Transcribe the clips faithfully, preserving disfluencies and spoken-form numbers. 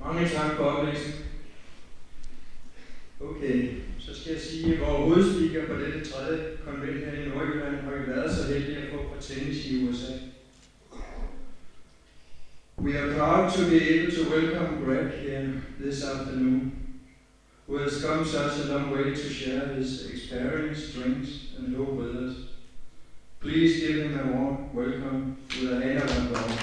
Mange tak for oplæsningen. Okay, så skal jeg sige, at vores hovedspeaker på dette tredje konvent her i Nordjylland har vi været så heldige at få fra tennis i U S A. We are proud to be able to welcome Greg here this afternoon, who has come such a long way to share his experience, strengths, and hope with us. Please give him a warm welcome with a hand of applause.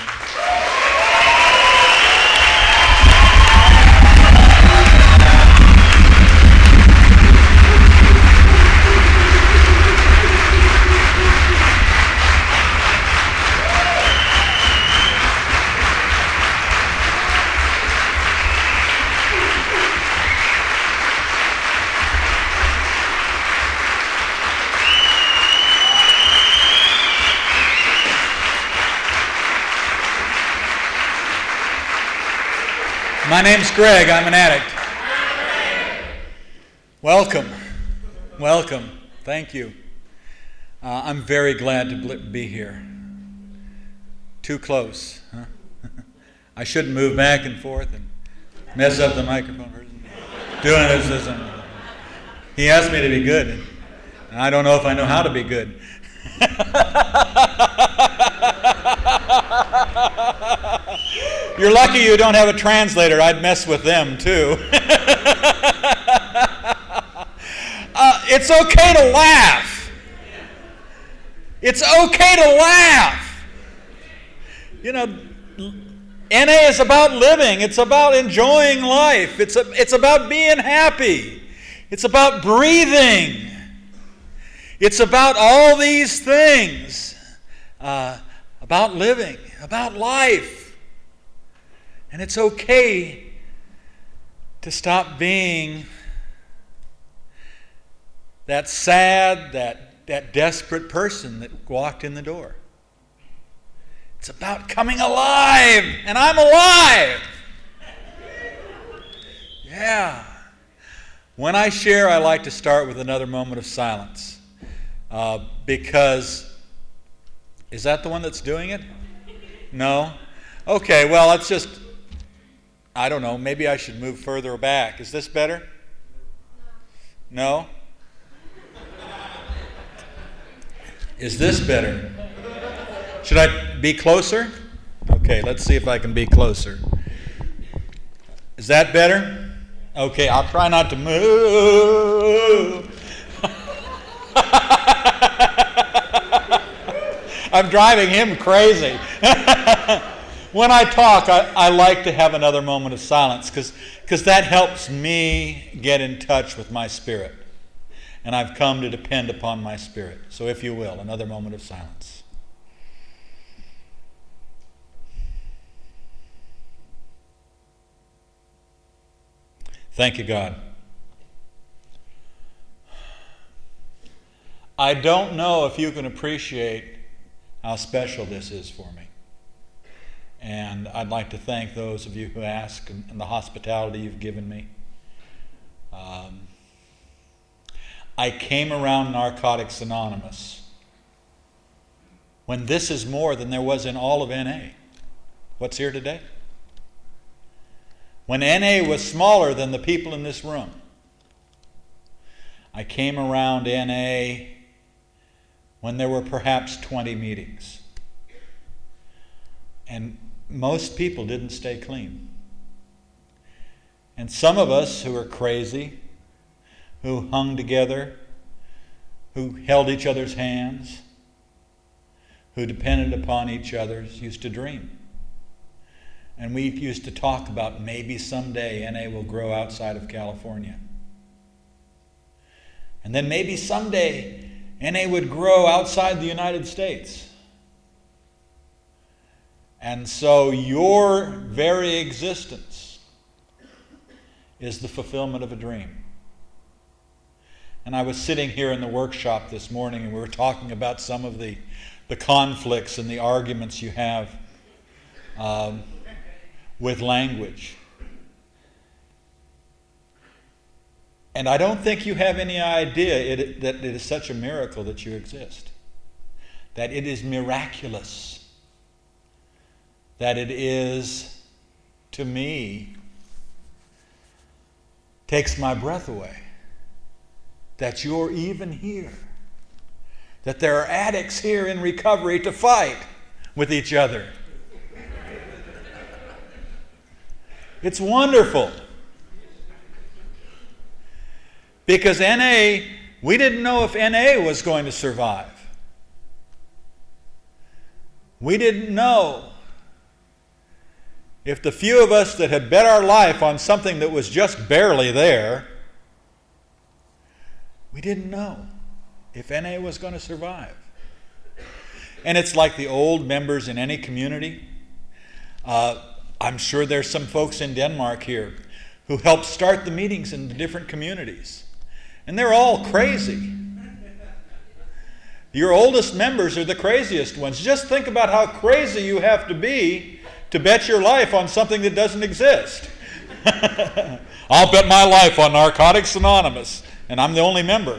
My name's Greg. I'm an addict. Welcome. Welcome. Thank you. Uh, I'm very glad to be here. Too close, huh? I shouldn't move back and forth and mess up the microphone. Doing this, this, and he asked me to be good, and I don't know if I know how to be good. You're lucky you don't have a translator. I'd mess with them too. uh, it's okay to laugh. It's okay to laugh. You know, N A is about living. It's about enjoying life. It's, a, it's about being happy. It's about breathing. It's about all these things. Uh, about living, about life. And it's okay to stop being that sad, that, that desperate person that walked in the door. It's about coming alive, and I'm alive. Yeah. When I share, I like to start with another moment of silence. Uh, because, is that the one that's doing it? No? Okay, well, let's just, I don't know, maybe I should move further back. Is this better? No? Is this better? Should I be closer? Okay, let's see if I can be closer. Is that better? Okay, I'll try not to move. I'm driving him crazy. When I talk, I, I like to have another moment of silence because because that helps me get in touch with my spirit. And I've come to depend upon my spirit. So if you will, another moment of silence. Thank you, God. I don't know if you can appreciate how special this is for me. And I'd like to thank those of you who ask and, and the hospitality you've given me. Um, I came around Narcotics Anonymous when this is more than there was in all of N A. What's here today? When N A was smaller than the people in this room. I came around N A when there were perhaps twenty meetings. And most people didn't stay clean. And some of us who are crazy, who hung together, who held each other's hands, who depended upon each other, used to dream. And we used to talk about maybe someday N A will grow outside of California. And then maybe someday N A would grow outside the United States. And so your very existence is the fulfillment of a dream. And I was sitting here in the workshop this morning and we were talking about some of the, the conflicts and the arguments you have um, with language. And I don't think you have any idea it, that it is such a miracle that you exist. That it is miraculous. That it is, to me, takes my breath away that you're even here, that there are addicts here in recovery to fight with each other. It's wonderful. Because N A, we didn't know if N A was going to survive. We didn't know if the few of us that had bet our life on something that was just barely there, we didn't know if N A was going to survive. And it's like the old members in any community. Uh, I'm sure there's some folks in Denmark here who helped start the meetings in the different communities. And they're all crazy. Your oldest members are the craziest ones. Just think about how crazy you have to be to bet your life on something that doesn't exist. I'll bet my life on Narcotics Anonymous, and I'm the only member.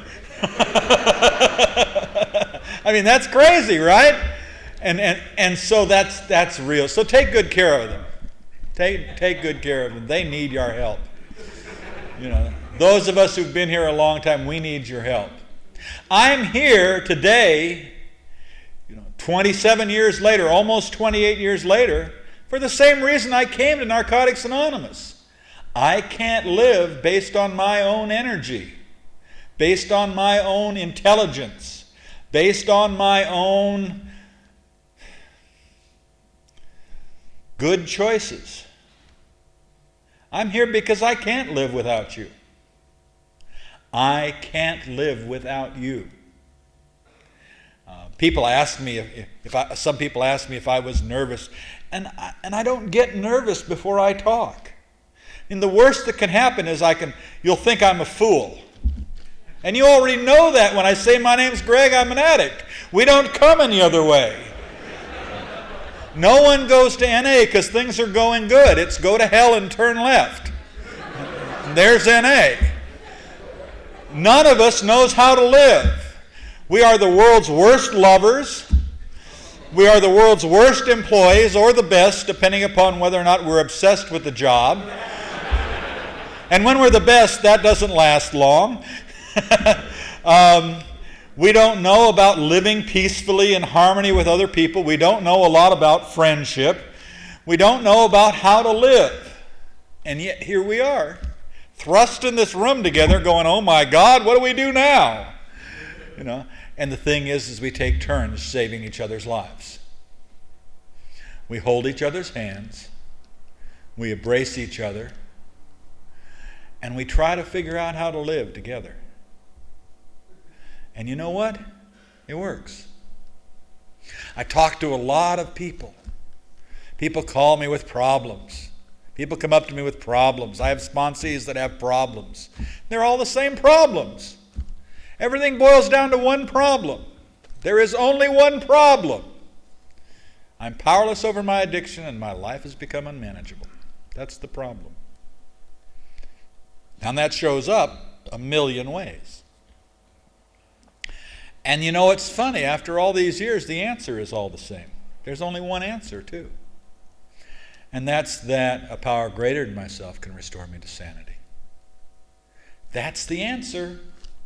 I mean, that's crazy, right? And and and so that's that's real. So take good care of them. Take take good care of them. They need your help. You know, those of us who've been here a long time, we need your help. I'm here today, you know, twenty-seven years later, almost twenty-eight years later, for the same reason I came to Narcotics Anonymous. I can't live based on my own energy, based on my own intelligence, based on my own good choices. I'm here because I can't live without you. I can't live without you. Uh, people ask me if, if I, some people ask me if I was nervous, and I, and I don't get nervous before I talk. And the worst that can happen is I can you'll think I'm a fool. And you already know that when I say my name's Greg, I'm an addict. We don't come any other way. No one goes to N A because things are going good. It's go to hell and turn left. And there's N A. None of us knows how to live. We are the world's worst lovers. We are the world's worst employees, or the best, depending upon whether or not we're obsessed with the job. And when we're the best, that doesn't last long. um, we don't know about living peacefully in harmony with other people. We don't know a lot about friendship. We don't know about how to live. And yet here we are, thrust in this room together going, oh my God, what do we do now? You know, and the thing is, is we take turns saving each other's lives. We hold each other's hands. We embrace each other. And we try to figure out how to live together. And you know what? It works. I talk to a lot of people. People call me with problems. People come up to me with problems. I have sponsees that have problems. They're all the same problems. Everything boils down to one problem. There is only one problem. I'm powerless over my addiction and my life has become unmanageable. That's the problem. And that shows up a million ways. And you know, it's funny, after all these years, the answer is all the same. There's only one answer, too. And that's that a power greater than myself can restore me to sanity. That's the answer.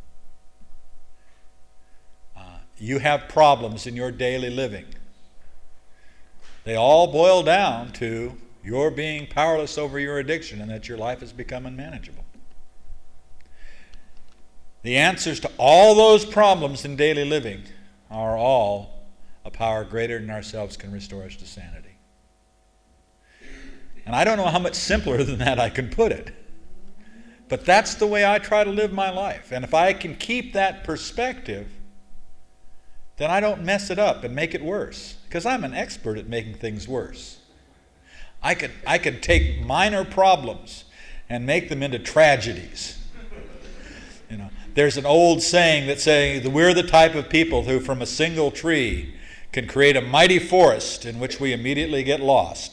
Uh, you have problems in your daily living. They all boil down to your being powerless over your addiction and that your life has become unmanageable. The answers to all those problems in daily living are all a power greater than ourselves can restore us to sanity. And I don't know how much simpler than that I can put it. But that's the way I try to live my life. And if I can keep that perspective, then I don't mess it up and make it worse. Because I'm an expert at making things worse. I could, I could take minor problems and make them into tragedies. You know, there's an old saying that says that we're the type of people who from a single tree can create a mighty forest in which we immediately get lost.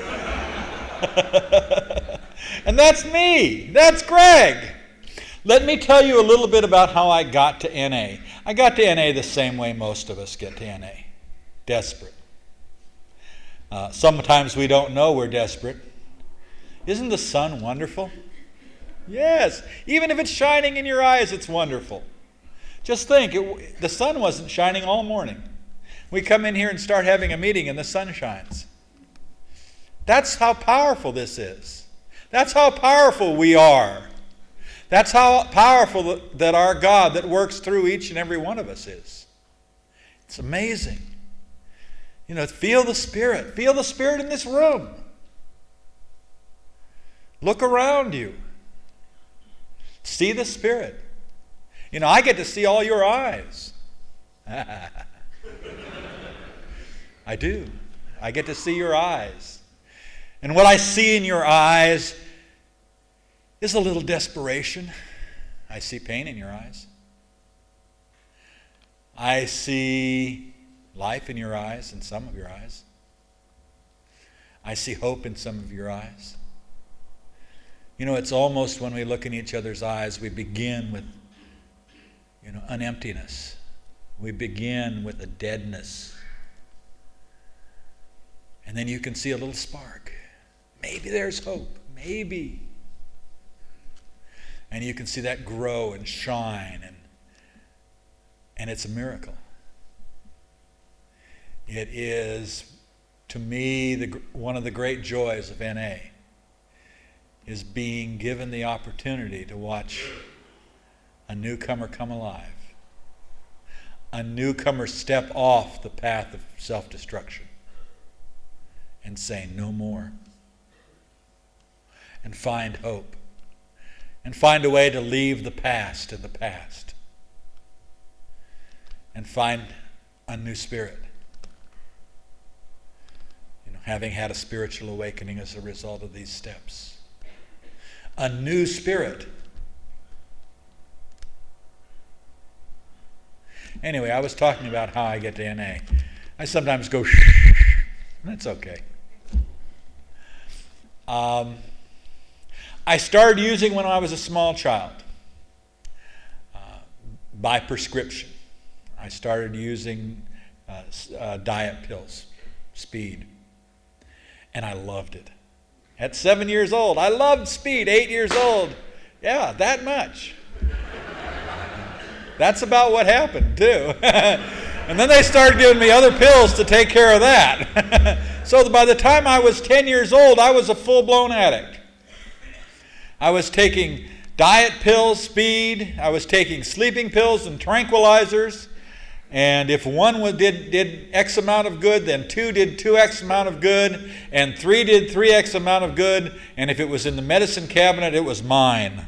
And that's me. That's Greg. Let me tell you a little bit about how I got to N A. I got to N A the same way most of us get to N A. Desperate. Uh, sometimes we don't know we're desperate. Isn't the sun wonderful? Yes. Even if it's shining in your eyes, it's wonderful. Just think, it, the sun wasn't shining all morning. We come in here and start having a meeting and the sun shines. That's how powerful this is. That's how powerful we are. That's how powerful that our God that works through each and every one of us is. It's amazing. You know, feel the Spirit. Feel the Spirit in this room. Look around you. See the Spirit. You know, I get to see all your eyes. I do. I get to see your eyes. And what I see in your eyes is a little desperation. I see pain in your eyes. I see life in your eyes, in some of your eyes. I see hope in some of your eyes. You know, it's almost when we look in each other's eyes, we begin with, you know, an emptiness. We begin with a deadness. And then you can see a little spark. Maybe there's hope. Maybe. And you can see that grow and shine. And, and it's a miracle. It is, to me, the, one of the great joys of N A is being given the opportunity to watch a newcomer come alive. A newcomer step off the path of self-destruction and say, no more. And find hope. And find a way to leave the past in the past. And find a new spirit. You know, having had a spiritual awakening as a result of these steps. A new spirit. Anyway, I was talking about how I get to N A. I sometimes go shh. That's okay. Um, I started using when I was a small child. Uh, by prescription. I started using uh, uh, diet pills, speed. And I loved it. At seven years old, I loved speed. Eight years old, yeah, that much. That's about what happened, too. And then they started giving me other pills to take care of that. So by the time I was ten years old, I was a full-blown addict. I was taking diet pills, speed. I was taking sleeping pills and tranquilizers. And if one did, did X amount of good, then two did two X amount of good, and three did three X amount of good, and if it was in the medicine cabinet, it was mine.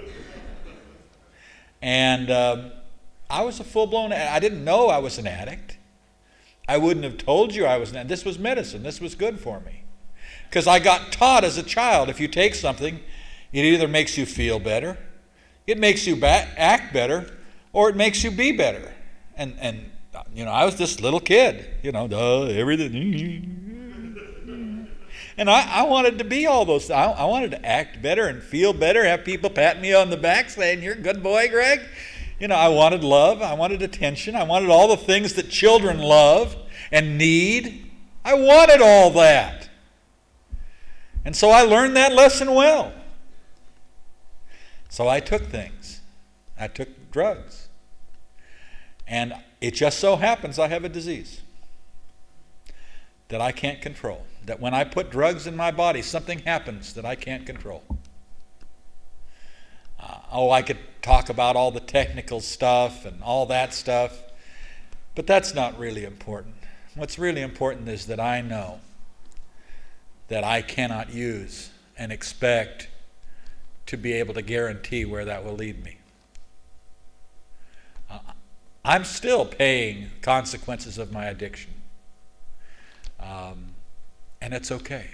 And uh, I was a full-blown, I didn't know I was an addict. I wouldn't have told you I was an addict. This was medicine. This was good for me. Because I got taught as a child, if you take something, it either makes you feel better, it makes you ba- act better, or it makes you be better. And, and you know, I was this little kid, you know, duh, everything. And I, I wanted to be all those. I, I wanted to act better and feel better, have people pat me on the back saying, you're a good boy, Greg. You know, I wanted love. I wanted attention. I wanted all the things that children love and need. I wanted all that. And so I learned that lesson well. So I took things. I took drugs. And it just so happens I have a disease that I can't control. That when I put drugs in my body, something happens that I can't control. Uh, oh, I could talk about all the technical stuff and all that stuff, but that's not really important. What's really important is that I know that I cannot use and expect to be able to guarantee where that will lead me. Uh, I'm still paying consequences of my addiction. Um, and it's okay.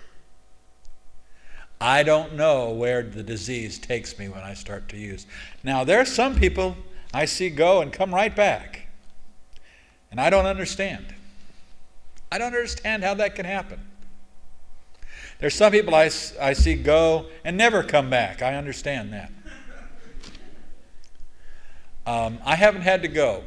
I don't know where the disease takes me when I start to use. Now, there are some people I see go and come right back. And I don't understand. I don't understand how that can happen. There's some people I, I see go and never come back. I understand that. Um, I haven't had to go.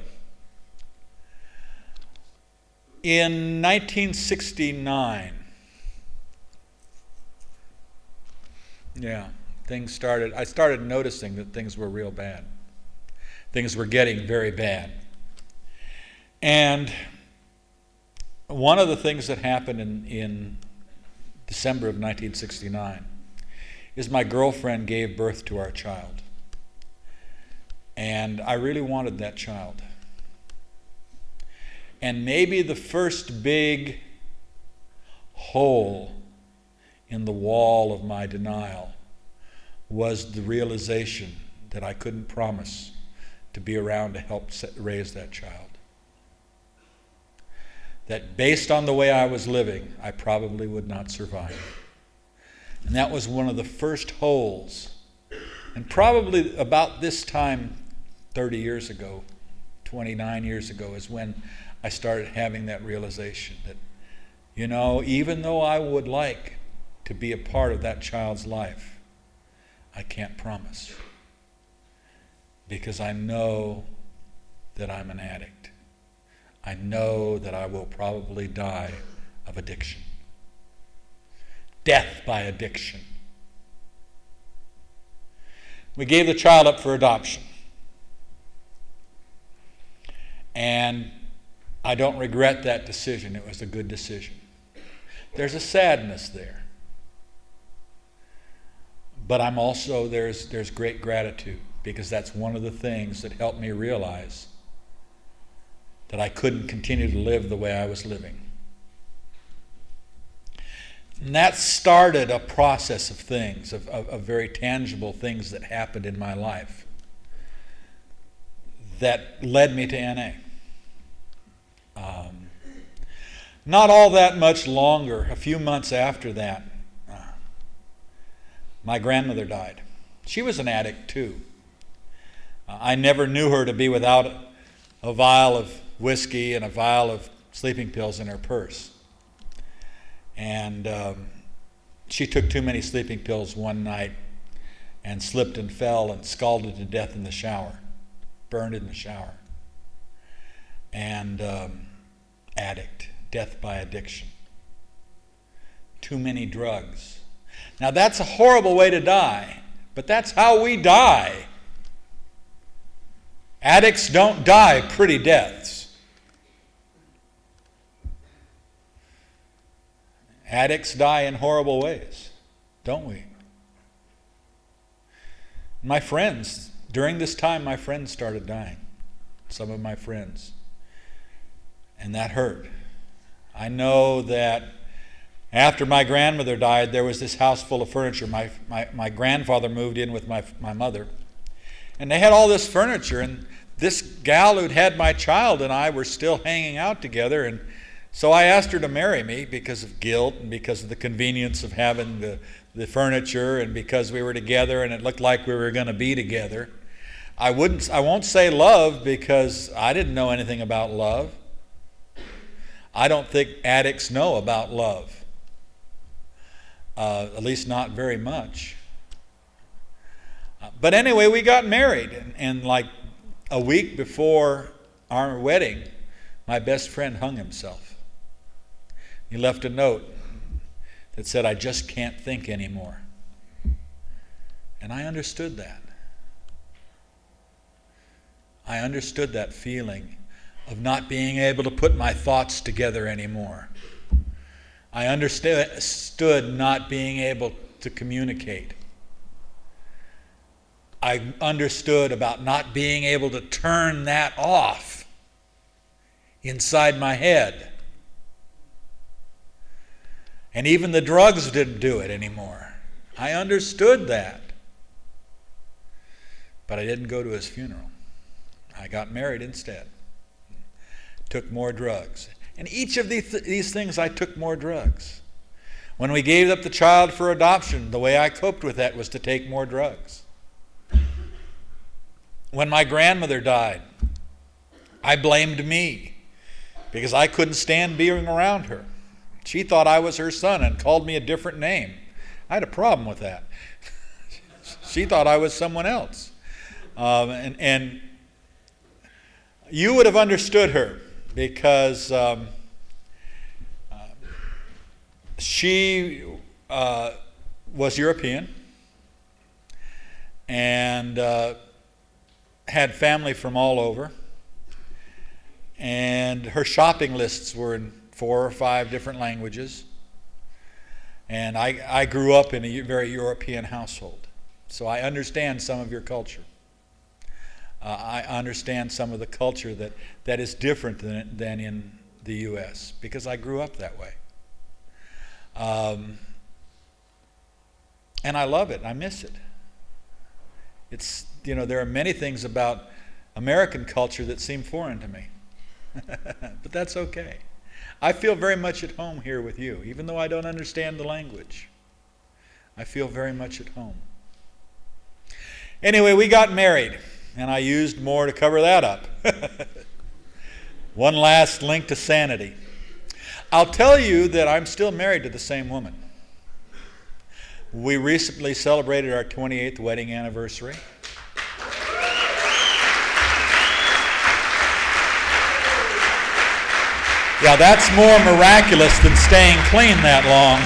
In nineteen sixty-nine, yeah, things started, I started noticing that things were real bad. Things were getting very bad. And one of the things that happened in, in December of nineteen sixty-nine is my girlfriend gave birth to our child. And I really wanted that child. And maybe the first big hole in the wall of my denial was the realization that I couldn't promise to be around to help set, raise that child. That based on the way I was living, I probably would not survive. And that was one of the first holes. And probably about this time, thirty years ago, twenty-nine years ago, is when I started having that realization that, you know, even though I would like to be a part of that child's life, I can't promise. Because I know that I'm an addict. I know that I will probably die of addiction. Death by addiction. We gave the child up for adoption. And I don't regret that decision. It was a good decision. There's a sadness there. But I'm also, there's, there's great gratitude, because that's one of the things that helped me realize that I couldn't continue to live the way I was living. And that started a process of things, of, of, of very tangible things that happened in my life that led me to N A. Um, not all that much longer, a few months after that, uh, my grandmother died. She was an addict too. Uh, I never knew her to be without a, a vial of whiskey and a vial of sleeping pills in her purse. And um, she took too many sleeping pills one night and slipped and fell and scalded to death in the shower, burned in the shower. And um, addict, death by addiction. Too many drugs. Now that's a horrible way to die, but that's how we die. Addicts don't die pretty deaths. Addicts die in horrible ways, don't we? My friends, during this time, my friends started dying. Some of my friends. And that hurt. I know that after my grandmother died, there was this house full of furniture. My, my, my grandfather moved in with my, my mother. And they had all this furniture. And this gal who'd had my child and I were still hanging out together. And so I asked her to marry me because of guilt and because of the convenience of having the, the furniture and because we were together and it looked like we were going to be together. I wouldn't, I won't say love because I didn't know anything about love. I don't think addicts know about love, uh, at least not very much. Uh, but anyway, we got married, and, and like a week before our wedding, my best friend hung himself. He left a note that said, "I just can't think anymore." And I understood that. I understood that feeling of not being able to put my thoughts together anymore. I understood not being able to communicate. I understood about not being able to turn that off inside my head. And even the drugs didn't do it anymore. I understood that. But I didn't go to his funeral. I got married instead. Took more drugs. And each of these, th- these things I took more drugs. When we gave up the child for adoption, the way I coped with that was to take more drugs. When my grandmother died, I blamed me because I couldn't stand being around her. She thought I was her son and called me a different name. I had a problem with that. She thought I was someone else. Um, and, and you would have understood her because um, uh, she uh, was European. and uh, had family from all over. And her shopping lists were in four or five different languages. And I, I grew up in a very European household. So I understand some of your culture. Uh, I understand some of the culture that, that is different than, than in the U S because I grew up that way. Um, and I love it. I miss it. It's, you know, there are many things about American culture that seem foreign to me. But that's okay. I feel very much at home here with you, even though I don't understand the language. I feel very much at home. Anyway, we got married, and I used more to cover that up. One last link to sanity. I'll tell you that I'm still married to the same woman. We recently celebrated our twenty-eighth wedding anniversary. Yeah, that's more miraculous than staying clean that long.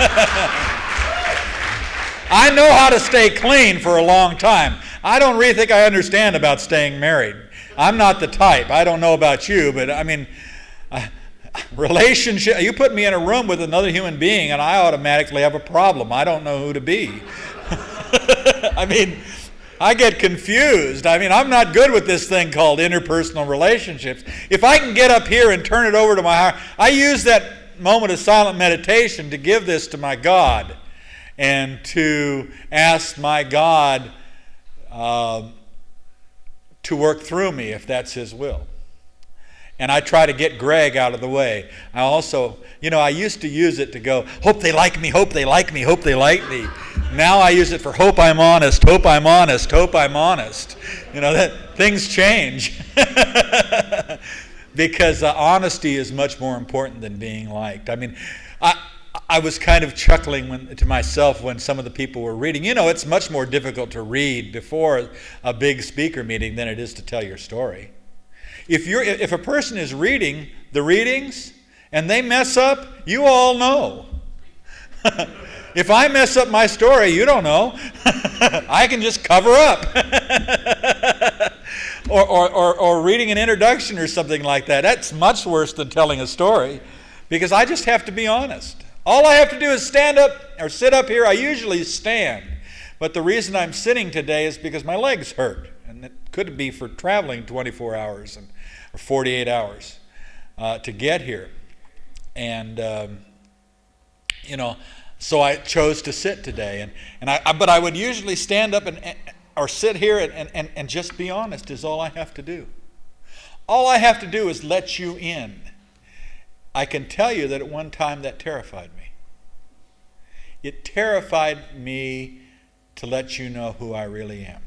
I know how to stay clean for a long time. I don't really think I understand about staying married. I'm not the type. I don't know about you, but I mean, uh, relationship, you put me in a room with another human being and I automatically have a problem. I don't know who to be. I mean, I get confused. I mean, I'm not good with this thing called interpersonal relationships. If I can get up here and turn it over to my heart, I use that moment of silent meditation to give this to my God and to ask my God uh, to work through me if that's His will. And I try to get Greg out of the way. I also, you know, I used to use it to go, hope they like me, hope they like me, hope they like me. Now I use it for hope I'm honest, hope I'm honest, hope I'm honest. You know, that things change. Because uh, honesty is much more important than being liked. I mean, I I was kind of chuckling when, to myself when some of the people were reading. You know, it's much more difficult to read before a big speaker meeting than it is to tell your story. If you're, if a person is reading the readings and they mess up, you all know. If I mess up my story, you don't know. I can just cover up. or, or, or, or reading an introduction or something like that. That's much worse than telling a story because I just have to be honest. All I have to do is stand up or sit up here. I usually stand. But the reason I'm sitting today is because my legs hurt. And it could be for traveling twenty-four hours and, or forty-eight hours uh, to get here. And, um, you know, so I chose to sit today. And, and I, I, but I would usually stand up and, and or sit here and, and, and just be honest is all I have to do. All I have to do is let you in. I can tell you that at one time that terrified me. It terrified me to let you know who I really am.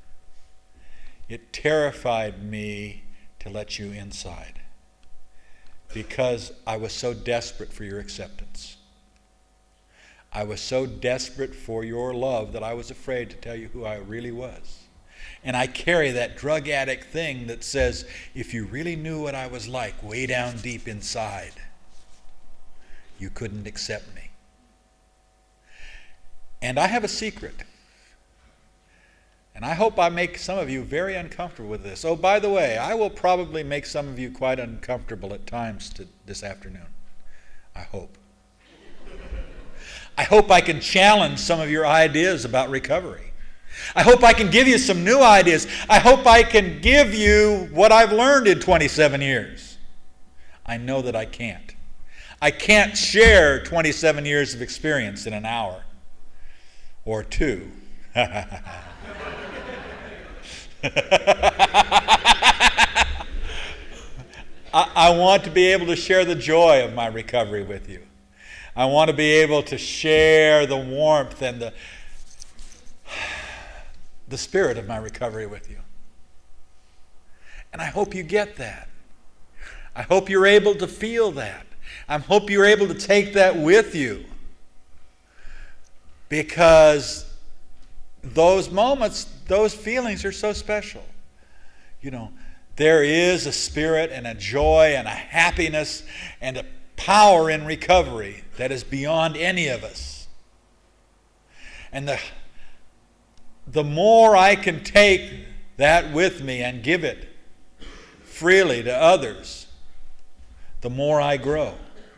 It terrified me to let you inside because I was so desperate for your acceptance. I was so desperate for your love that I was afraid to tell you who I really was. And I carry that drug addict thing that says, if you really knew what I was like way down deep inside, you couldn't accept me. And I have a secret. And I hope I make some of you very uncomfortable with this. Oh, by the way, I will probably make some of you quite uncomfortable at times to this afternoon. I hope. I hope I can challenge some of your ideas about recovery. I hope I can give you some new ideas. I hope I can give you what I've learned in twenty-seven years. I know that I can't. I can't share twenty-seven years of experience in an hour or two. I, I want to be able to share the joy of my recovery with you. I want to be able to share the warmth and the, the spirit of my recovery with you. And I hope you get that. I hope you're able to feel that. I hope you're able to take that with you. Because those moments, those feelings are so special. You know, there is a spirit and a joy and a happiness and a power in recovery that is beyond any of us. And the the more I can take that with me and give it freely to others, the more I grow.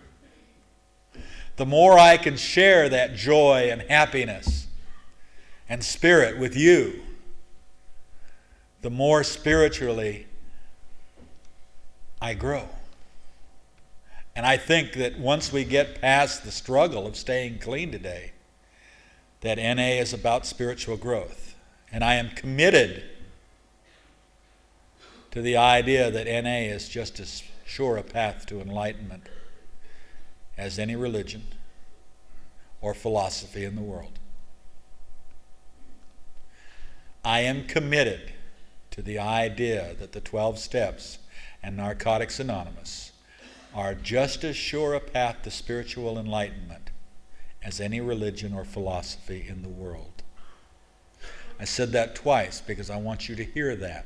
The more I can share that joy and happiness and spirit with you, the more spiritually I grow. And I think that once we get past the struggle of staying clean today, that N A is about spiritual growth. And I am committed to the idea that N A is just as sure a path to enlightenment as any religion or philosophy in the world. I am committed to the idea that the twelve steps and Narcotics Anonymous are just as sure a path to spiritual enlightenment as any religion or philosophy in the world. I said that twice because I want you to hear that.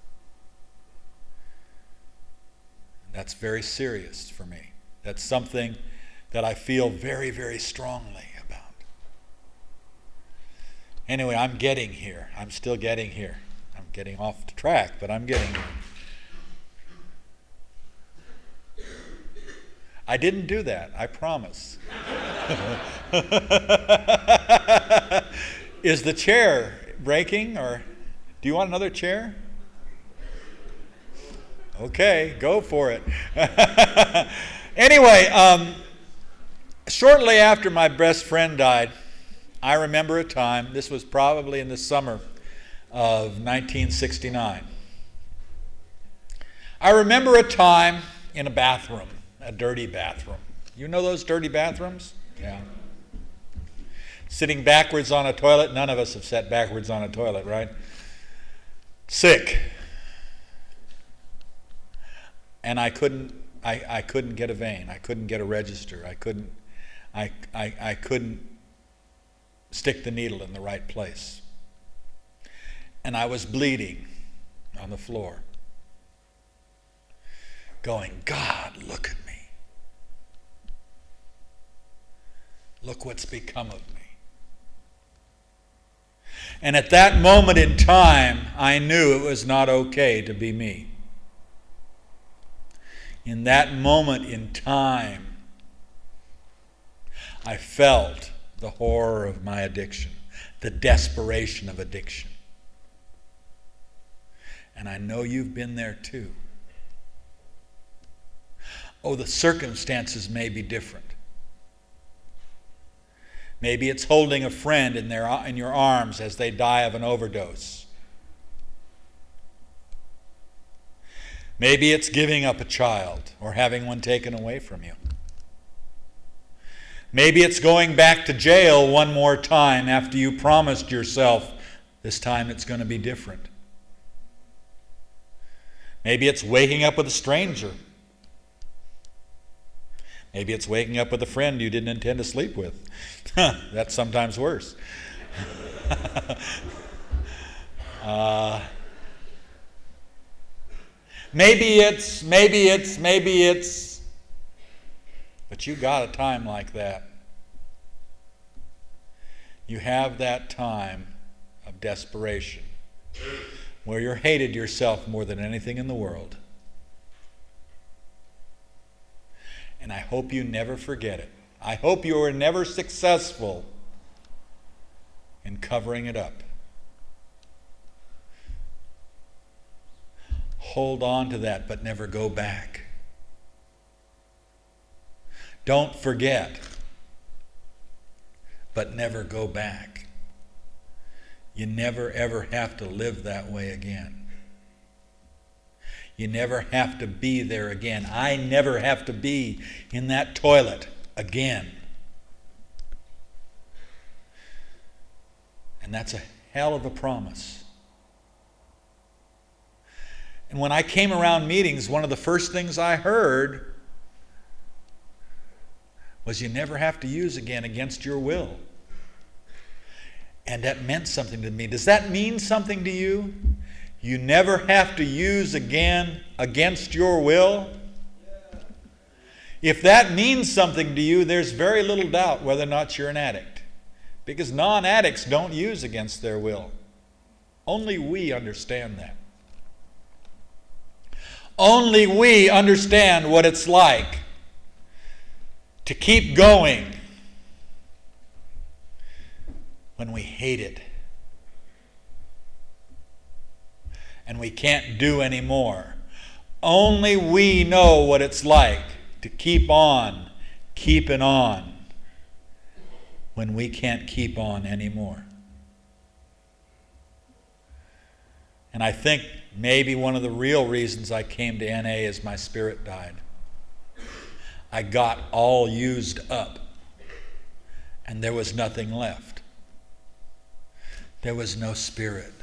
That's very serious for me. That's something that I feel very, very strongly about. Anyway, I'm getting here. I'm still getting here. I'm getting off the track, but I'm getting here. I didn't do that, I promise. Is the chair breaking, or do you want another chair? Okay, go for it. Anyway, um, shortly after my best friend died, I remember a time, this was probably in the summer of nineteen sixty-nine. I remember a time in a bathroom, a dirty bathroom. You know those dirty bathrooms? Yeah. Sitting backwards on a toilet. None of us have sat backwards on a toilet, right? Sick. And I couldn't I, I couldn't get a vein. I couldn't get a register. I couldn't I, I I couldn't stick the needle in the right place. And I was bleeding on the floor, going, God, look at me. Look what's become of me. And at that moment in time, I knew it was not okay to be me. In that moment in time, I felt the horror of my addiction, the desperation of addiction. And I know you've been there too. Oh, the circumstances may be different. Maybe it's holding a friend in their in your arms as they die of an overdose. Maybe it's giving up a child or having one taken away from you. Maybe it's going back to jail one more time after you promised yourself this time it's going to be different. Maybe it's waking up with a stranger. Maybe it's waking up with a friend you didn't intend to sleep with. That's sometimes worse. uh, maybe it's, maybe it's, maybe it's, but you got a time like that. You have that time of desperation where you're hated yourself more than anything in the world. And I hope you never forget it. I hope you are never successful in covering it up. Hold on to that, but never go back. Don't forget, but never go back. You never ever have to live that way again. You never have to be there again. I never have to be in that toilet again. And that's a hell of a promise. And when I came around meetings, one of the first things I heard was you never have to use again against your will. And that meant something to me. Does that mean something to you? You never have to use again against your will? If that means something to you, there's very little doubt whether or not you're an addict. Because non-addicts don't use against their will. Only we understand that. Only we understand what it's like to keep going when we hate it and we can't do anymore. Only we know what it's like to keep on, keeping on when we can't keep on anymore. And I think maybe one of the real reasons I came to N A is my spirit died. I got all used up, and there was nothing left. There was no spirit.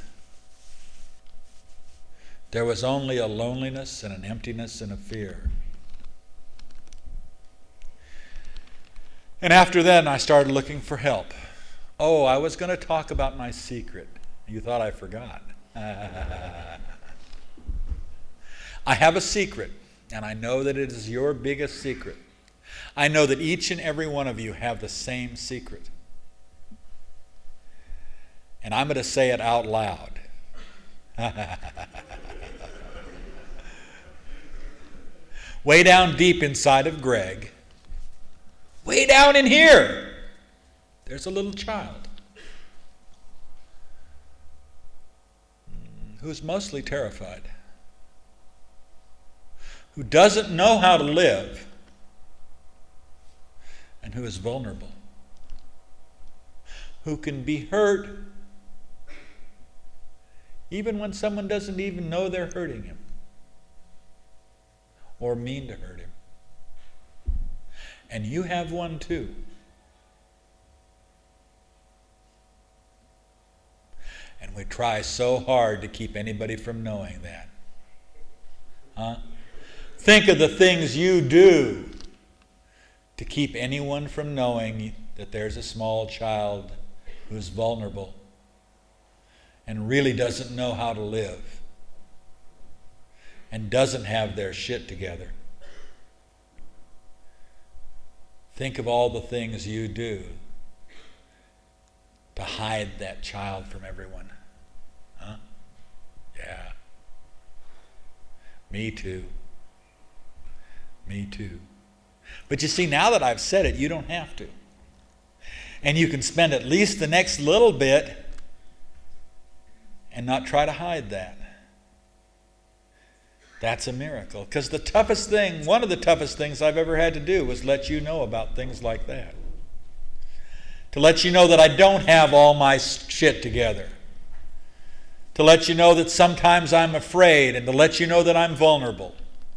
There was only a loneliness and an emptiness and a fear. And after then, I started looking for help. Oh, I was going to talk about my secret. You thought I forgot. I have a secret, and I know that it is your biggest secret. I know that each and every one of you have the same secret. And I'm going to say it out loud. Way down deep inside of Greg, way down in here, there's a little child who's mostly terrified, who doesn't know how to live, and who is vulnerable, who can be hurt even when someone doesn't even know they're hurting him or mean to hurt him. And you have one too. And we try so hard to keep anybody from knowing that. Huh? Think of the things you do to keep anyone from knowing that there's a small child who's vulnerable and really doesn't know how to live and doesn't have their shit together. Think of all the things you do to hide that child from everyone. Huh? Yeah. Me too. Me too. But you see, now that I've said it, you don't have to. And you can spend at least the next little bit and not try to hide that. That's a miracle. Because the toughest thing, one of the toughest things I've ever had to do was let you know about things like that. To let you know that I don't have all my shit together. To let you know that sometimes I'm afraid, and to let you know that I'm vulnerable.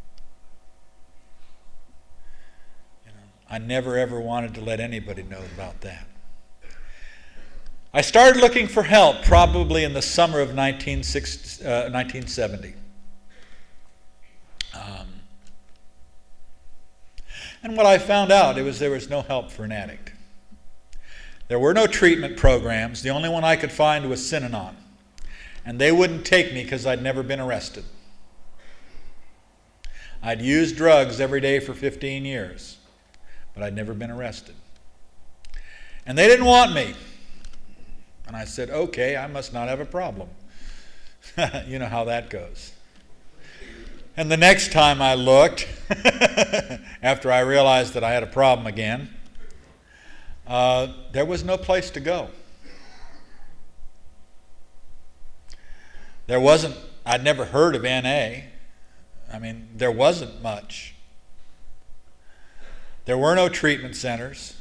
You know, I never ever wanted to let anybody know about that. I started looking for help probably in the summer of nineteen seventy. Um, and what I found out, it was there was no help for an addict. There were no treatment programs. The only one I could find was Synanon. And they wouldn't take me because I'd never been arrested. I'd used drugs every day for fifteen years, but I'd never been arrested. And they didn't want me. And I said, okay, I must not have a problem. You know how that goes. And the next time I looked, after I realized that I had a problem again, uh, there was no place to go. There wasn't, I'd never heard of N A. I mean, there wasn't much. There were no treatment centers.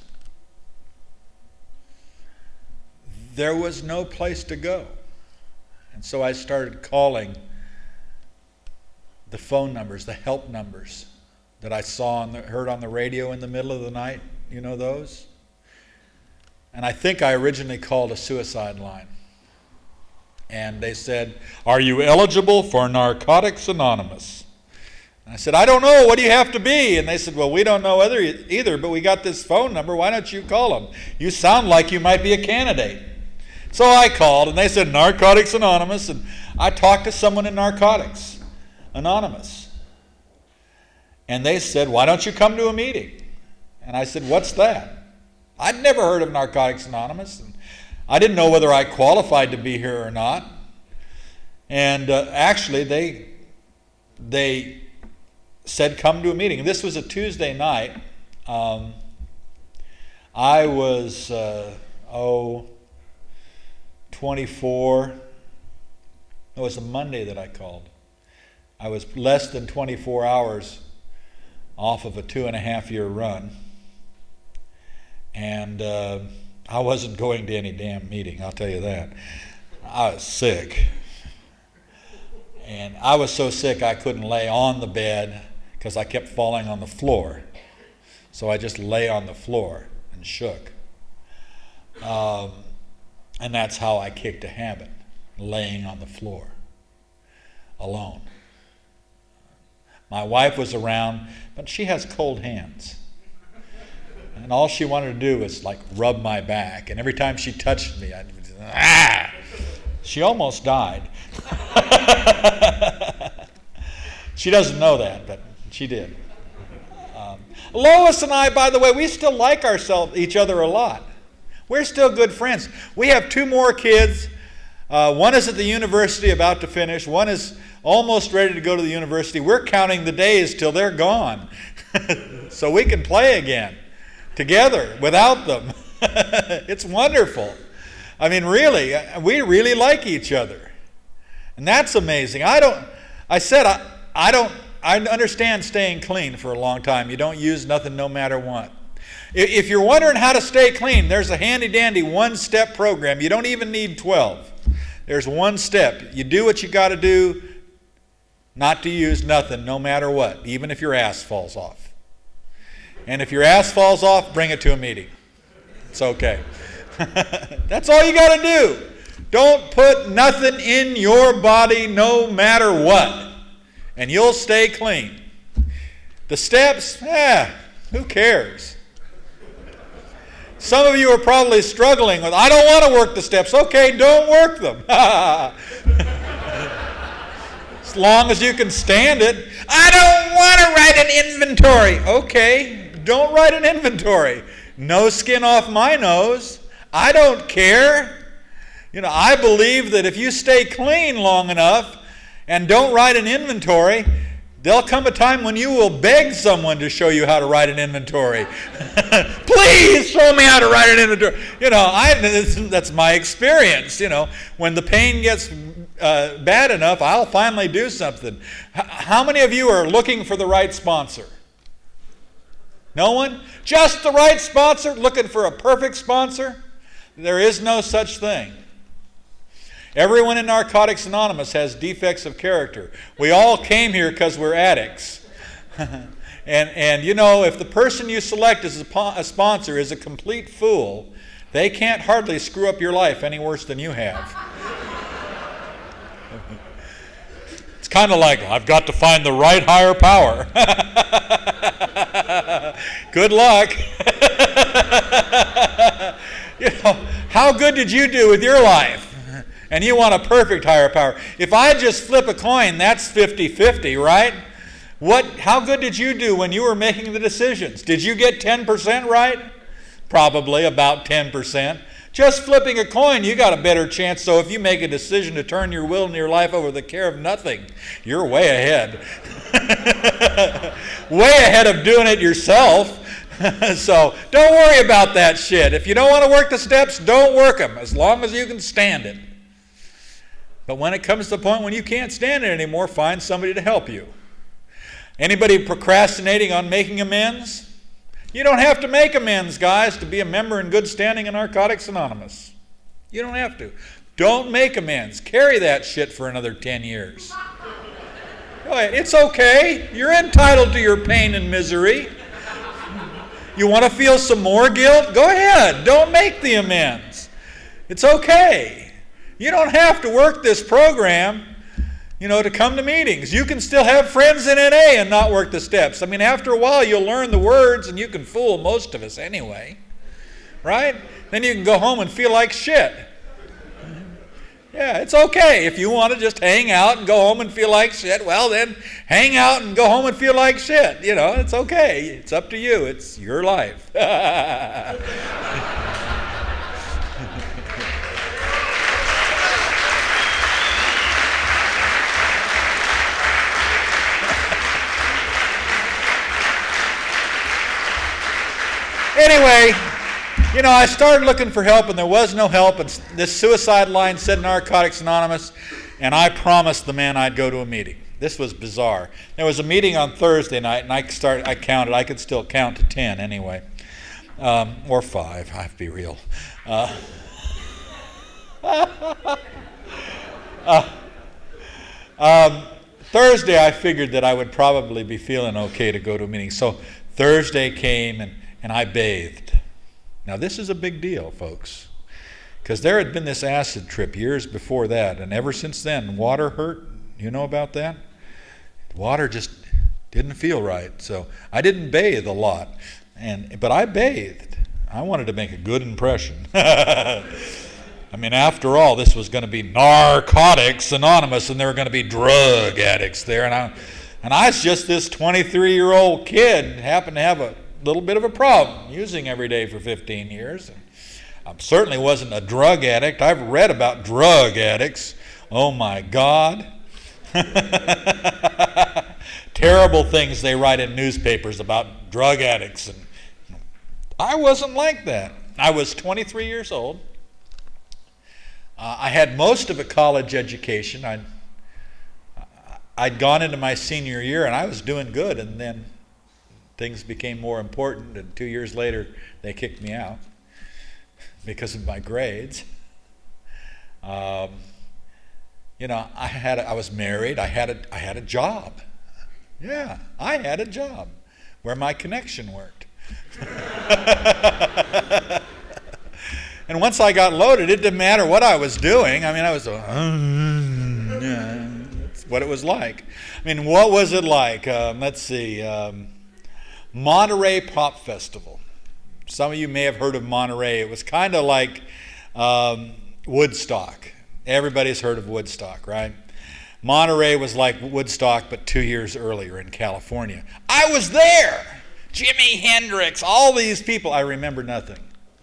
There was no place to go. And so I started calling the phone numbers, the help numbers that I saw on the, heard on the radio in the middle of the night. You know those? And I think I originally called a suicide line. And they said, are you eligible for Narcotics Anonymous? And I said, I don't know. What do you have to be? And they said, well, we don't know either, either, but we got this phone number. Why don't you call them? You sound like you might be a candidate. So I called, and they said, Narcotics Anonymous. And I talked to someone in Narcotics Anonymous. And they said, why don't you come to a meeting? And I said, what's that? I'd never heard of Narcotics Anonymous. And I didn't know whether I qualified to be here or not. And uh, actually, they they said, come to a meeting. This was a Tuesday night. Um, I was, uh, oh, twenty-four. It was a Monday that I called. I was less than twenty-four hours off of a two and a half year run. And uh, I wasn't going to any damn meeting, I'll tell you that. I was sick. And I was so sick I couldn't lay on the bed because I kept falling on the floor. So I just lay on the floor and shook. Um, and that's how I kicked a habit, laying on the floor, alone. My wife was around, but she has cold hands. And all she wanted to do was like rub my back. And every time she touched me, I'd ah! She almost died. She doesn't know that, but she did. Um, Lois and I, by the way, we still like ourselves, each other a lot. We're still good friends. We have two more kids. Uh, one is at the university about to finish. One is almost ready to go to the university. We're counting the days till they're gone so we can play again together without them. It's wonderful. I mean, really, we really like each other. And that's amazing. I don't, I said, I, I don't, I understand staying clean for a long time. You don't use nothing no matter what. If you're wondering how to stay clean, there's a handy-dandy one-step program. You don't even need twelve. There's one step. You do what you got to do not to use nothing no matter what, even if your ass falls off. And if your ass falls off, bring it to a meeting. It's okay. That's all you got to do. Don't put nothing in your body no matter what, and you'll stay clean. The steps, eh, who cares? Some of you are probably struggling with, I don't want to work the steps. Okay, don't work them. As long as you can stand it. I don't want to write an inventory. Okay, don't write an inventory. No skin off my nose. I don't care. You know, I believe that if you stay clean long enough and don't write an inventory, there'll come a time when you will beg someone to show you how to write an inventory. Please show me how to write an inventory. You know, I, that's my experience. You know, when the pain gets uh, bad enough, I'll finally do something. H- how many of you are looking for the right sponsor? No one? Just the right sponsor? Looking for a perfect sponsor? There is no such thing. Everyone in Narcotics Anonymous has defects of character. We all came here because we're addicts. and, and you know, if the person you select as a, po- a sponsor is a complete fool, they can't hardly screw up your life any worse than you have. It's kind of like, I've got to find the right higher power. Good luck. You know, how good did you do with your life? And you want a perfect higher power. If I just flip a coin, that's fifty-fifty, right? What? How good did you do when you were making the decisions? Did you get ten percent right? Probably about ten percent. Just flipping a coin, you got a better chance. So if you make a decision to turn your will and your life over to the care of nothing, you're way ahead. Way ahead of doing it yourself. So don't worry about that shit. If you don't want to work the steps, don't work them, as long as you can stand it. But when it comes to the point when you can't stand it anymore, find somebody to help you. Anybody procrastinating on making amends? You don't have to make amends, guys, to be a member in good standing in Narcotics Anonymous. You don't have to. Don't make amends. Carry that shit for another ten years. Go ahead. It's okay. You're entitled to your pain and misery. You want to feel some more guilt? Go ahead. Don't make the amends. It's okay. You don't have to work this program, you know, to come to meetings. You can still have friends in N A and not work the steps. I mean, after a while, you'll learn the words and you can fool most of us anyway, right? Then you can go home and feel like shit. Yeah, it's okay. If you want to just hang out and go home and feel like shit, well, then hang out and go home and feel like shit. You know, it's okay. It's up to you. It's your life. Anyway, you know, I started looking for help, and there was no help. And this suicide line said Narcotics Anonymous, and I promised the man I'd go to a meeting. This was bizarre. There was a meeting on Thursday night, and I started. I counted. I could still count to ten anyway, um, or five. I have to be real. Uh, uh, um, Thursday, I figured that I would probably be feeling okay to go to a meeting. So Thursday came, and, and I bathed. Now, this is a big deal, folks, because there had been this acid trip years before that, and ever since then, water hurt. You know about that? Water just didn't feel right, so I didn't bathe a lot, and but I bathed. I wanted to make a good impression. I mean, after all, this was going to be Narcotics Anonymous, and there were going to be drug addicts there, and I, and I was just this twenty-three-year-old kid, happened to have a little bit of a problem using every day for fifteen years. And I certainly wasn't a drug addict. I've read about drug addicts. Oh, my God. Terrible things they write in newspapers about drug addicts, and I wasn't like that. I was twenty-three years old. Uh, I had most of a college education. I'd, I'd gone into my senior year, and I was doing good, and then things became more important, and two years later they kicked me out because of my grades. Um, You know, I had a, I was married. I had a I had a job. Yeah, I had a job where my connection worked. And once I got loaded, it didn't matter what I was doing. I mean, I was uh, yeah, that's what it was like. I mean, what was it like? Um, let's see, um, Monterey Pop Festival. Some of you may have heard of Monterey. It was kind of like um, Woodstock. Everybody's heard of Woodstock, right? Monterey was like Woodstock, but two years earlier in California. I was there. Jimi Hendrix, all these people. I remember nothing.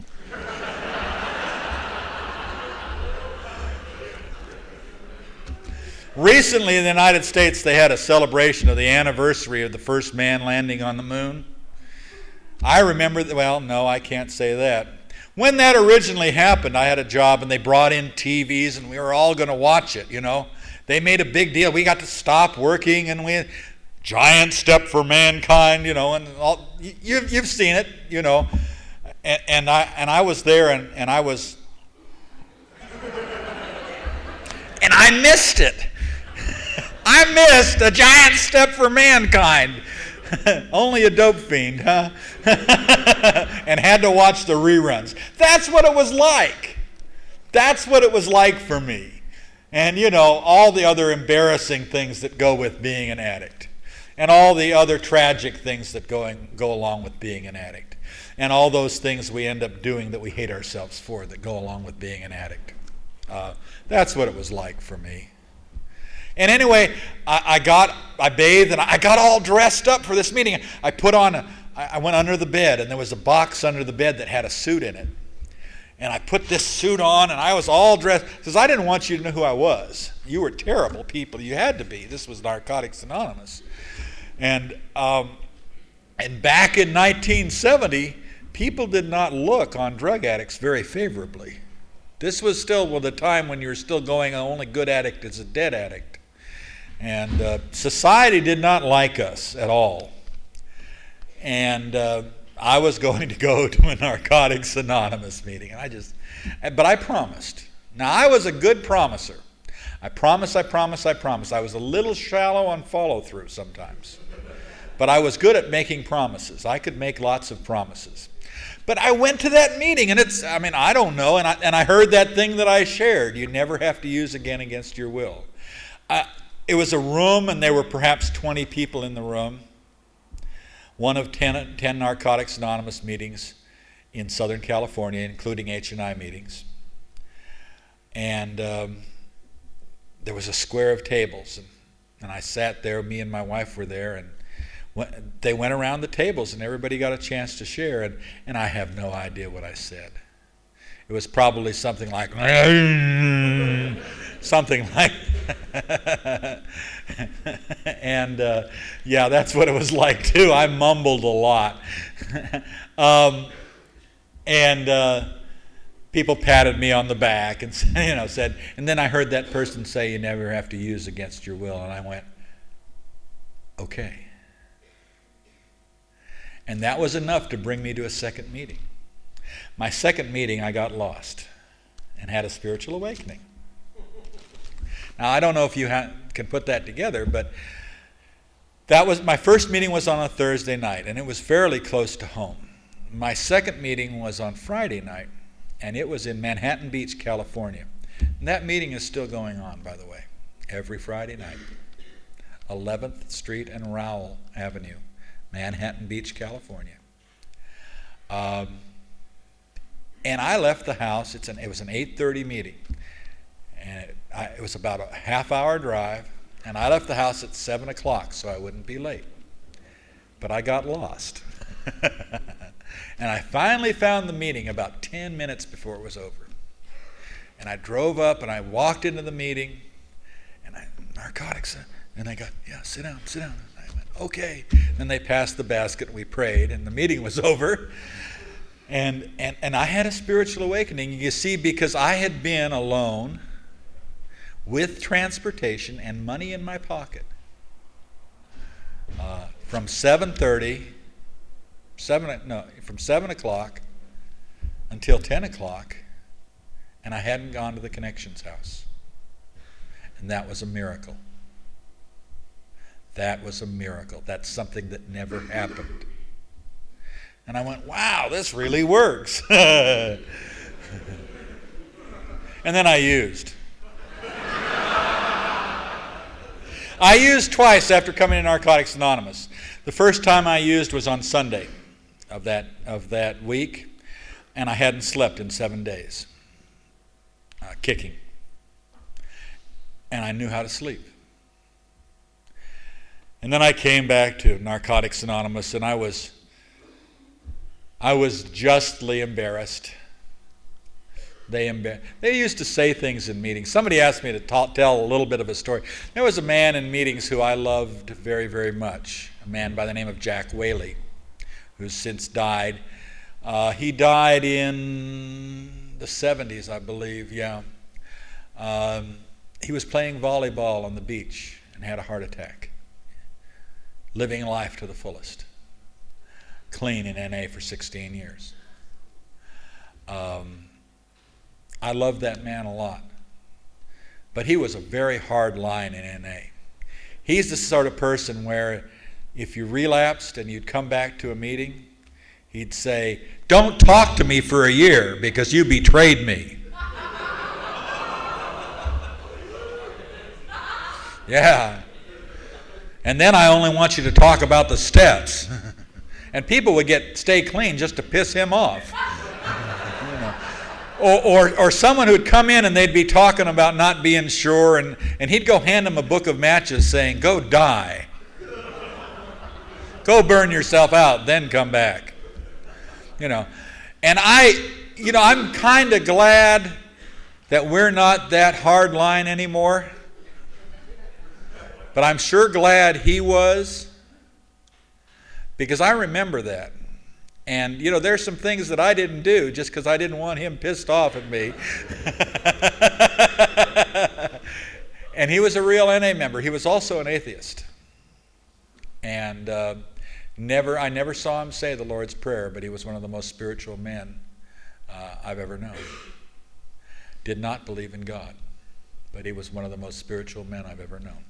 Recently in the United States, they had a celebration of the anniversary of the first man landing on the moon. I remember, well, no, I can't say that. When that originally happened, I had a job, and they brought in T Vs, and we were all going to watch it, you know. They made a big deal. We got to stop working, and we, giant step for mankind, you know, and all, you, you've seen it, you know. And, and I and I was there, and, and I was, and I missed it. I missed a giant step for mankind. Only a dope fiend, huh? And had to watch the reruns. That's what it was like. That's what it was like for me. And, you know, all the other embarrassing things that go with being an addict. And all the other tragic things that go, go along with being an addict. And all those things we end up doing that we hate ourselves for that go along with being an addict. Uh, that's what it was like for me. And anyway, I, I got, I bathed, and I got all dressed up for this meeting. I put on, a, I went under the bed, and there was a box under the bed that had a suit in it. And I put this suit on, and I was all dressed, because I didn't want you to know who I was. You were terrible people. You had to be. This was Narcotics Anonymous. And, um, and back in nineteen seventy, people did not look on drug addicts very favorably. This was still well, the time when you were still going, the only good addict is a dead addict. And uh, society did not like us at all. And uh, I was going to go to a Narcotics Anonymous meeting. And I just, but I promised. Now, I was a good promiser. I promise, I promise, I promise. I was a little shallow on follow-through sometimes. But I was good at making promises. I could make lots of promises. But I went to that meeting, and it's, I mean, I don't know. And I, and I heard that thing that I shared. You never have to use again against your will. I, It was a room, and there were perhaps twenty people in the room. One of ten, ten Narcotics Anonymous meetings in Southern California, including H and I meetings. And um, there was a square of tables, and, and I sat there. Me and my wife were there, and went, they went around the tables, and everybody got a chance to share. And, and I have no idea what I said. It was probably something like, something like, and uh, yeah, that's what it was like too. I mumbled a lot. um, And uh, people patted me on the back and you know said, and then I heard that person say, you never have to use against your will. And I went, okay. And that was enough to bring me to a second meeting. My second meeting, I got lost and had a spiritual awakening. Now, I don't know if you ha- can put that together, but that was my first meeting was on a Thursday night, and it was fairly close to home. My second meeting was on Friday night, and it was in Manhattan Beach, California. And that meeting is still going on, by the way, every Friday night. eleventh Street and Rowell Avenue, Manhattan Beach, California. Um, and I left the house. It's an, it was an eight thirty meeting. And it, I, it was about a half-hour drive. And I left the house at seven o'clock so I wouldn't be late. But I got lost. And I finally found the meeting about ten minutes before it was over. And I drove up and I walked into the meeting. And I, narcotics, and they got, yeah, sit down, sit down. And I went, okay. Then they passed the basket and we prayed and the meeting was over. And, and, and I had a spiritual awakening, you see, because I had been alone with transportation and money in my pocket uh, from seven thirty, seven, no, from seven o'clock until ten o'clock, and I hadn't gone to the Connections house. And that was a miracle. That was a miracle. That's something that never happened. And I went, wow, this really works. And then I used. I used twice after coming to Narcotics Anonymous. The first time I used was on Sunday of that of that week, and I hadn't slept in seven days, uh, kicking. And I knew how to sleep. And then I came back to Narcotics Anonymous, and I was I was justly embarrassed. They embar- They used to say things in meetings. Somebody asked me to ta- tell a little bit of a story. There was a man in meetings who I loved very, very much, a man by the name of Jack Whaley, who's since died. Uh, he died in the seventies, I believe, yeah. Um, he was playing volleyball on the beach and had a heart attack, living life to the fullest. Clean in N A for sixteen years. Um, I loved that man a lot. But he was a very hard line in N A. He's the sort of person where if you relapsed and you'd come back to a meeting, he'd say, "Don't talk to me for a year because you betrayed me." Yeah. And then I only want you to talk about the steps. And people would get stay clean just to piss him off. You know. Or, or, or someone who'd come in and they'd be talking about not being sure, and, and he'd go hand them a book of matches saying, "Go die. Go burn yourself out, then come back." You know. And I, you know, I'm kind of glad that we're not that hard line anymore. But I'm sure glad he was. Because I remember that. And, you know, there's some things that I didn't do just because I didn't want him pissed off at me. And he was a real N A member. He was also an atheist. And uh, never, I never saw him say the Lord's Prayer, but he was one of the most spiritual men uh, I've ever known. Did not believe in God, but he was one of the most spiritual men I've ever known.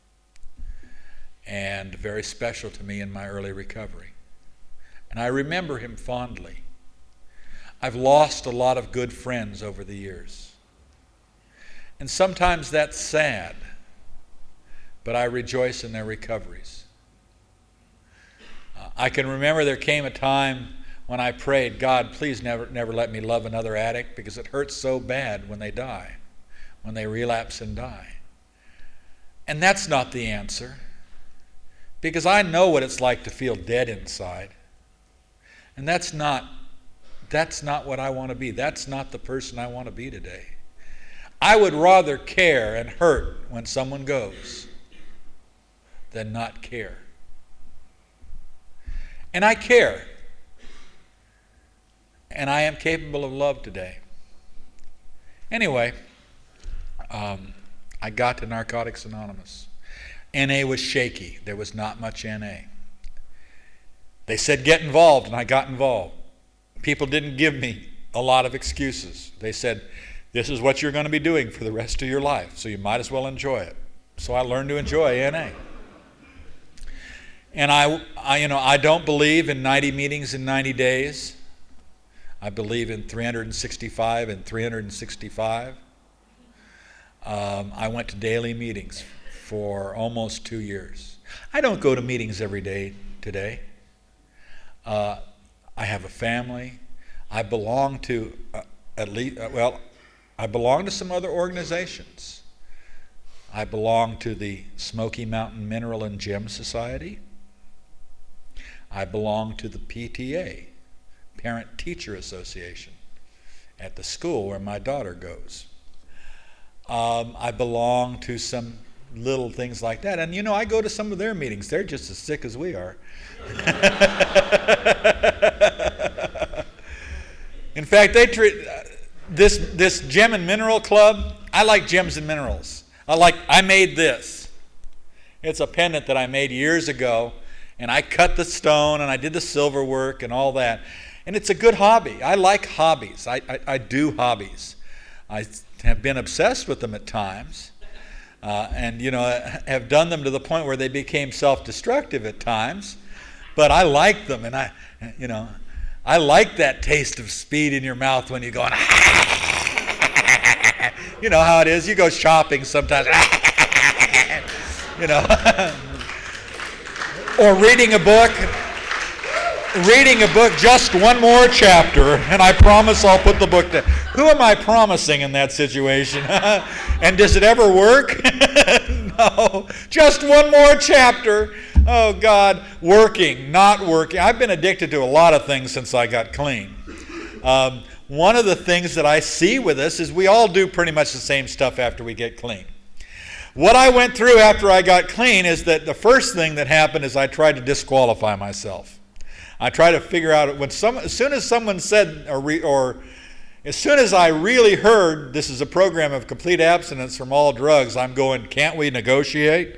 And very special to me in my early recovery. And I remember him fondly. I've lost a lot of good friends over the years. And sometimes that's sad, but I rejoice in their recoveries. Uh, I can remember there came a time when I prayed, "God, please never, never let me love another addict because it hurts so bad when they die, when they relapse and die." And that's not the answer. Because I know what it's like to feel dead inside. And that's not, that's not what I want to be. That's not the person I want to be today. I would rather care and hurt when someone goes than not care. And I care. and I am capable of love today. Anyway, um, I got to Narcotics Anonymous. N A was shaky. There was not much N A. They said get involved, and I got involved. People didn't give me a lot of excuses. They said, this is what you're going to be doing for the rest of your life, so you might as well enjoy it. So I learned to enjoy N A. And I, I, you know, I don't believe in ninety meetings in ninety days. I believe in three hundred sixty-five and three hundred sixty-five. Um, I went to daily meetings for almost two years. I don't go to meetings every day today. Uh, I have a family. I belong to uh, at least, uh, well, I belong to some other organizations. I belong to the Smoky Mountain Mineral and Gem Society. I belong to the P T A, Parent Teacher Association, at the school where my daughter goes. Um, I belong to some little things like that. And you know, I go to some of their meetings. They're just as sick as we are. In fact, they treat uh, this this gem and mineral club. I like gems and minerals. I like. I made this. It's a pendant that I made years ago, and I cut the stone and I did the silver work and all that. And it's a good hobby. I like hobbies. I I, I do hobbies. I have been obsessed with them at times, uh, and you know, have done them to the point where they became self-destructive at times. But I like them, and I, you know, I like that taste of speed in your mouth when you go, you know how it is. You go shopping sometimes, you know, or reading a book. Reading a book, just one more chapter, and I promise I'll put the book down. Who am I promising in that situation? And does it ever work? No. Just one more chapter. Oh, God. Working, not working. I've been addicted to a lot of things since I got clean. Um, one of the things that I see with us is we all do pretty much the same stuff after we get clean. What I went through after I got clean is that the first thing that happened is I tried to disqualify myself. I try to figure out when some, as soon as someone said, or, re, or as soon as I really heard this is a program of complete abstinence from all drugs, I'm going, can't we negotiate?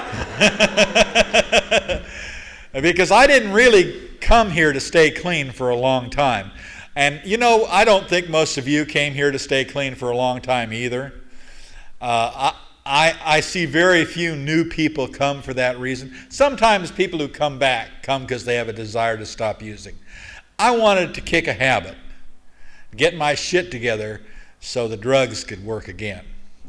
Because I didn't really come here to stay clean for a long time. And you know, I don't think most of you came here to stay clean for a long time either. Uh, I, I, I see very few new people come for that reason. Sometimes people who come back come because they have a desire to stop using. I wanted to kick a habit, get my shit together so the drugs could work again.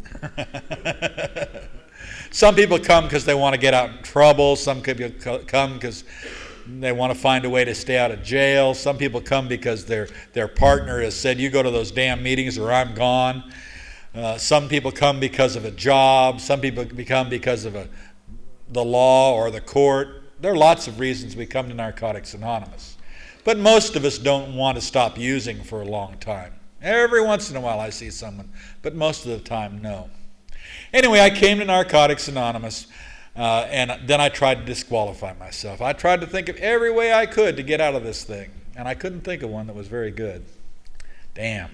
Some people come because they want to get out of trouble. Some people come because they want to find a way to stay out of jail. Some people come because their, their partner has said, you go to those damn meetings or I'm gone. Uh, some people come because of a job. Some people come because of a, the law or the court. There are lots of reasons we come to Narcotics Anonymous. But most of us don't want to stop using for a long time. Every once in a while I see someone, but most of the time, no. Anyway, I came to Narcotics Anonymous, uh, and then I tried to disqualify myself. I tried to think of every way I could to get out of this thing, and I couldn't think of one that was very good. Damn.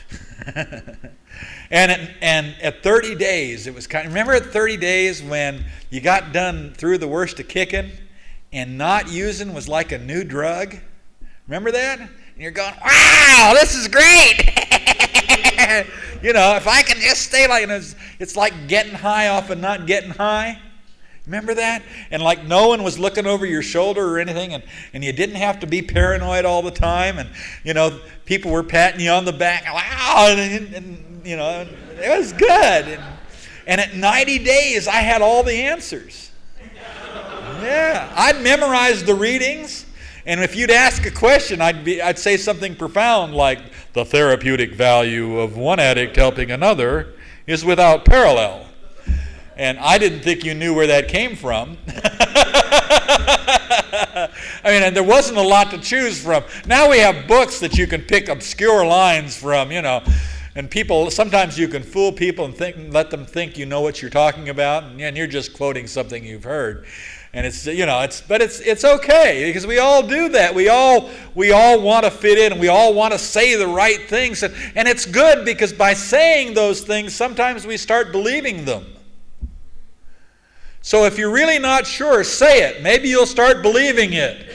and at, and at thirty days, it was kind of, remember at thirty days when you got done through the worst of kicking and not using was like a new drug? Remember that? And you're going, wow, this is great. You know, if I can just stay like, it's, it's like getting high off of not getting high. Remember that? And like no one was looking over your shoulder or anything, and, and you didn't have to be paranoid all the time, and you know, people were patting you on the back, wow, and, and you know, it was good. And, and at ninety days, I had all the answers. Yeah, I'd memorized the readings, and if you'd ask a question, I'd be, I'd say something profound like, the therapeutic value of one addict helping another is without parallel. And I didn't think you knew where that came from. I mean, and there wasn't a lot to choose from. Now we have books that you can pick obscure lines from, you know, and people, sometimes you can fool people and think, let them think you know what you're talking about, and, and you're just quoting something you've heard. And it's, you know, it's, but it's it's okay, because we all do that. We all we all want to fit in, and we all want to say the right things. And, and it's good, because by saying those things, sometimes we start believing them. So if you're really not sure, say it. Maybe you'll start believing it.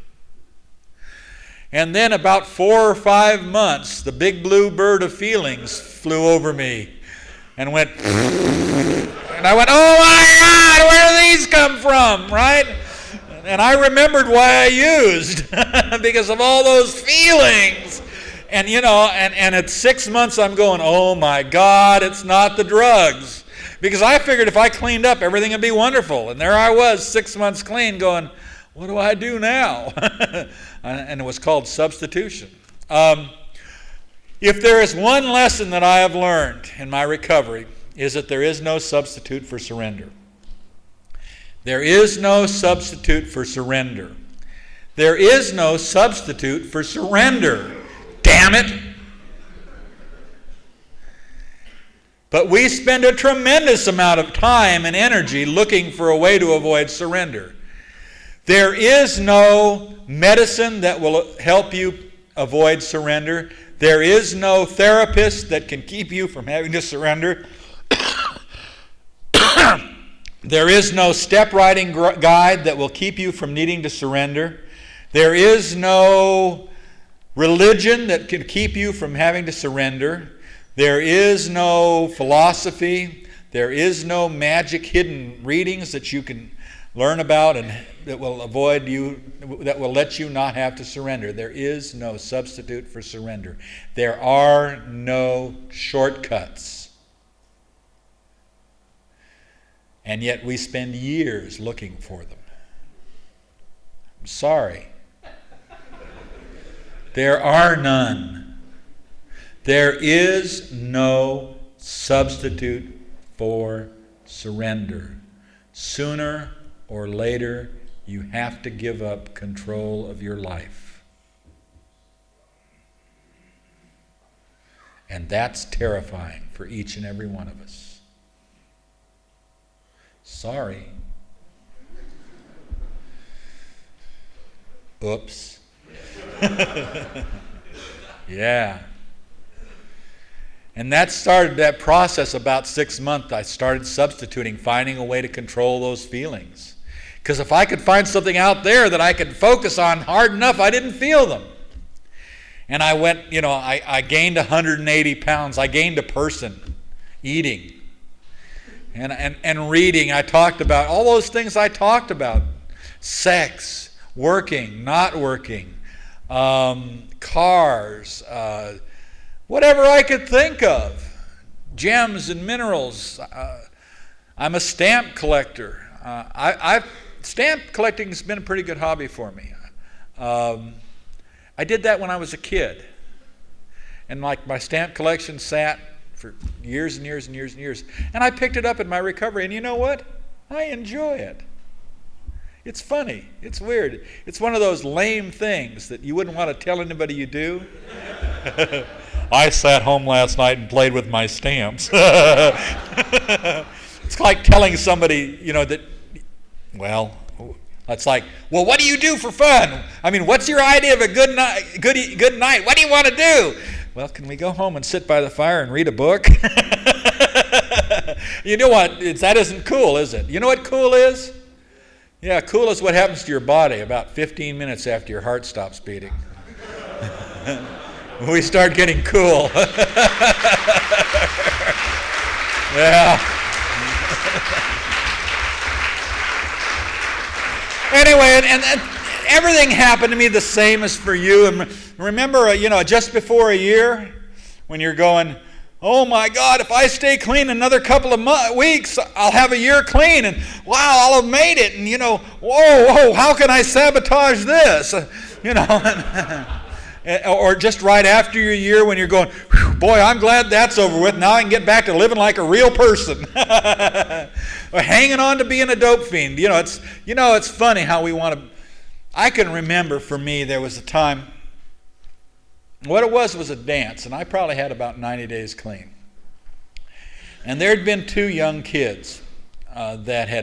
And then about four or five months, the big blue bird of feelings flew over me and went, and I went, oh my God, where do these come from, right? And I remembered why I used, because of all those feelings. And, you know, and, and at six months I'm going, oh my God, it's not the drugs. Because I figured if I cleaned up, everything would be wonderful. And there I was, six months clean, going, what do I do now? And it was called substitution. Um, if there is one lesson that I have learned in my recovery, is that there is no substitute for surrender. There is no substitute for surrender. There is no substitute for surrender. Damn it! But we spend a tremendous amount of time and energy looking for a way to avoid surrender. There is no medicine that will help you avoid surrender. There is no therapist that can keep you from having to surrender. There is no step writing guide that will keep you from needing to surrender. There is no religion that can keep you from having to surrender. There is no philosophy. There is no magic hidden readings that you can learn about and that will avoid you, that will let you not have to surrender. There is no substitute for surrender. There are no shortcuts. And yet we spend years looking for them. I'm sorry. There are none. There is no substitute for surrender. Sooner or later, you have to give up control of your life. And that's terrifying for each and every one of us. Sorry. Oops. Yeah. And that started that process about six months. I started substituting, finding a way to control those feelings. Because if I could find something out there that I could focus on hard enough, I didn't feel them. And I went, you know, I, I gained one hundred eighty pounds. I gained a person eating. And, and, and reading. I talked about all those things I talked about. Sex, working, not working, um, cars, uh, whatever I could think of. Gems and minerals. Uh, I'm a stamp collector. Uh, I, I've, stamp collecting has been a pretty good hobby for me. Um, I did that when I was a kid. And like my stamp collection sat for years and years and years and years. And I picked it up in my recovery, and you know what? I enjoy it. It's funny. It's weird. It's one of those lame things that you wouldn't want to tell anybody you do. I sat home last night and played with my stamps. It's like telling somebody, you know, that, well, it's like, well, what do you do for fun? I mean, what's your idea of a good night? Good, good night? What do you want to do? Well, can we go home and sit by the fire and read a book? You know what? It's, that isn't cool, is it? You know what cool is? Yeah, cool is what happens to your body about fifteen minutes after your heart stops beating. We start getting cool. Yeah. Anyway, and, and, and everything happened to me the same as for you. And remember, uh, you know, just before a year, when you're going, oh my God, if I stay clean another couple of mo- weeks, I'll have a year clean, and wow, I'll have made it. And you know, whoa, whoa, how can I sabotage this? Uh, you know, or just right after your year when you're going, boy, I'm glad that's over with. Now I can get back to living like a real person. Or hanging on to being a dope fiend. You know, it's you know, it's funny how we want to. I can remember for me there was a time. What it was was a dance, and I probably had about ninety days clean. And there had been two young kids uh, that had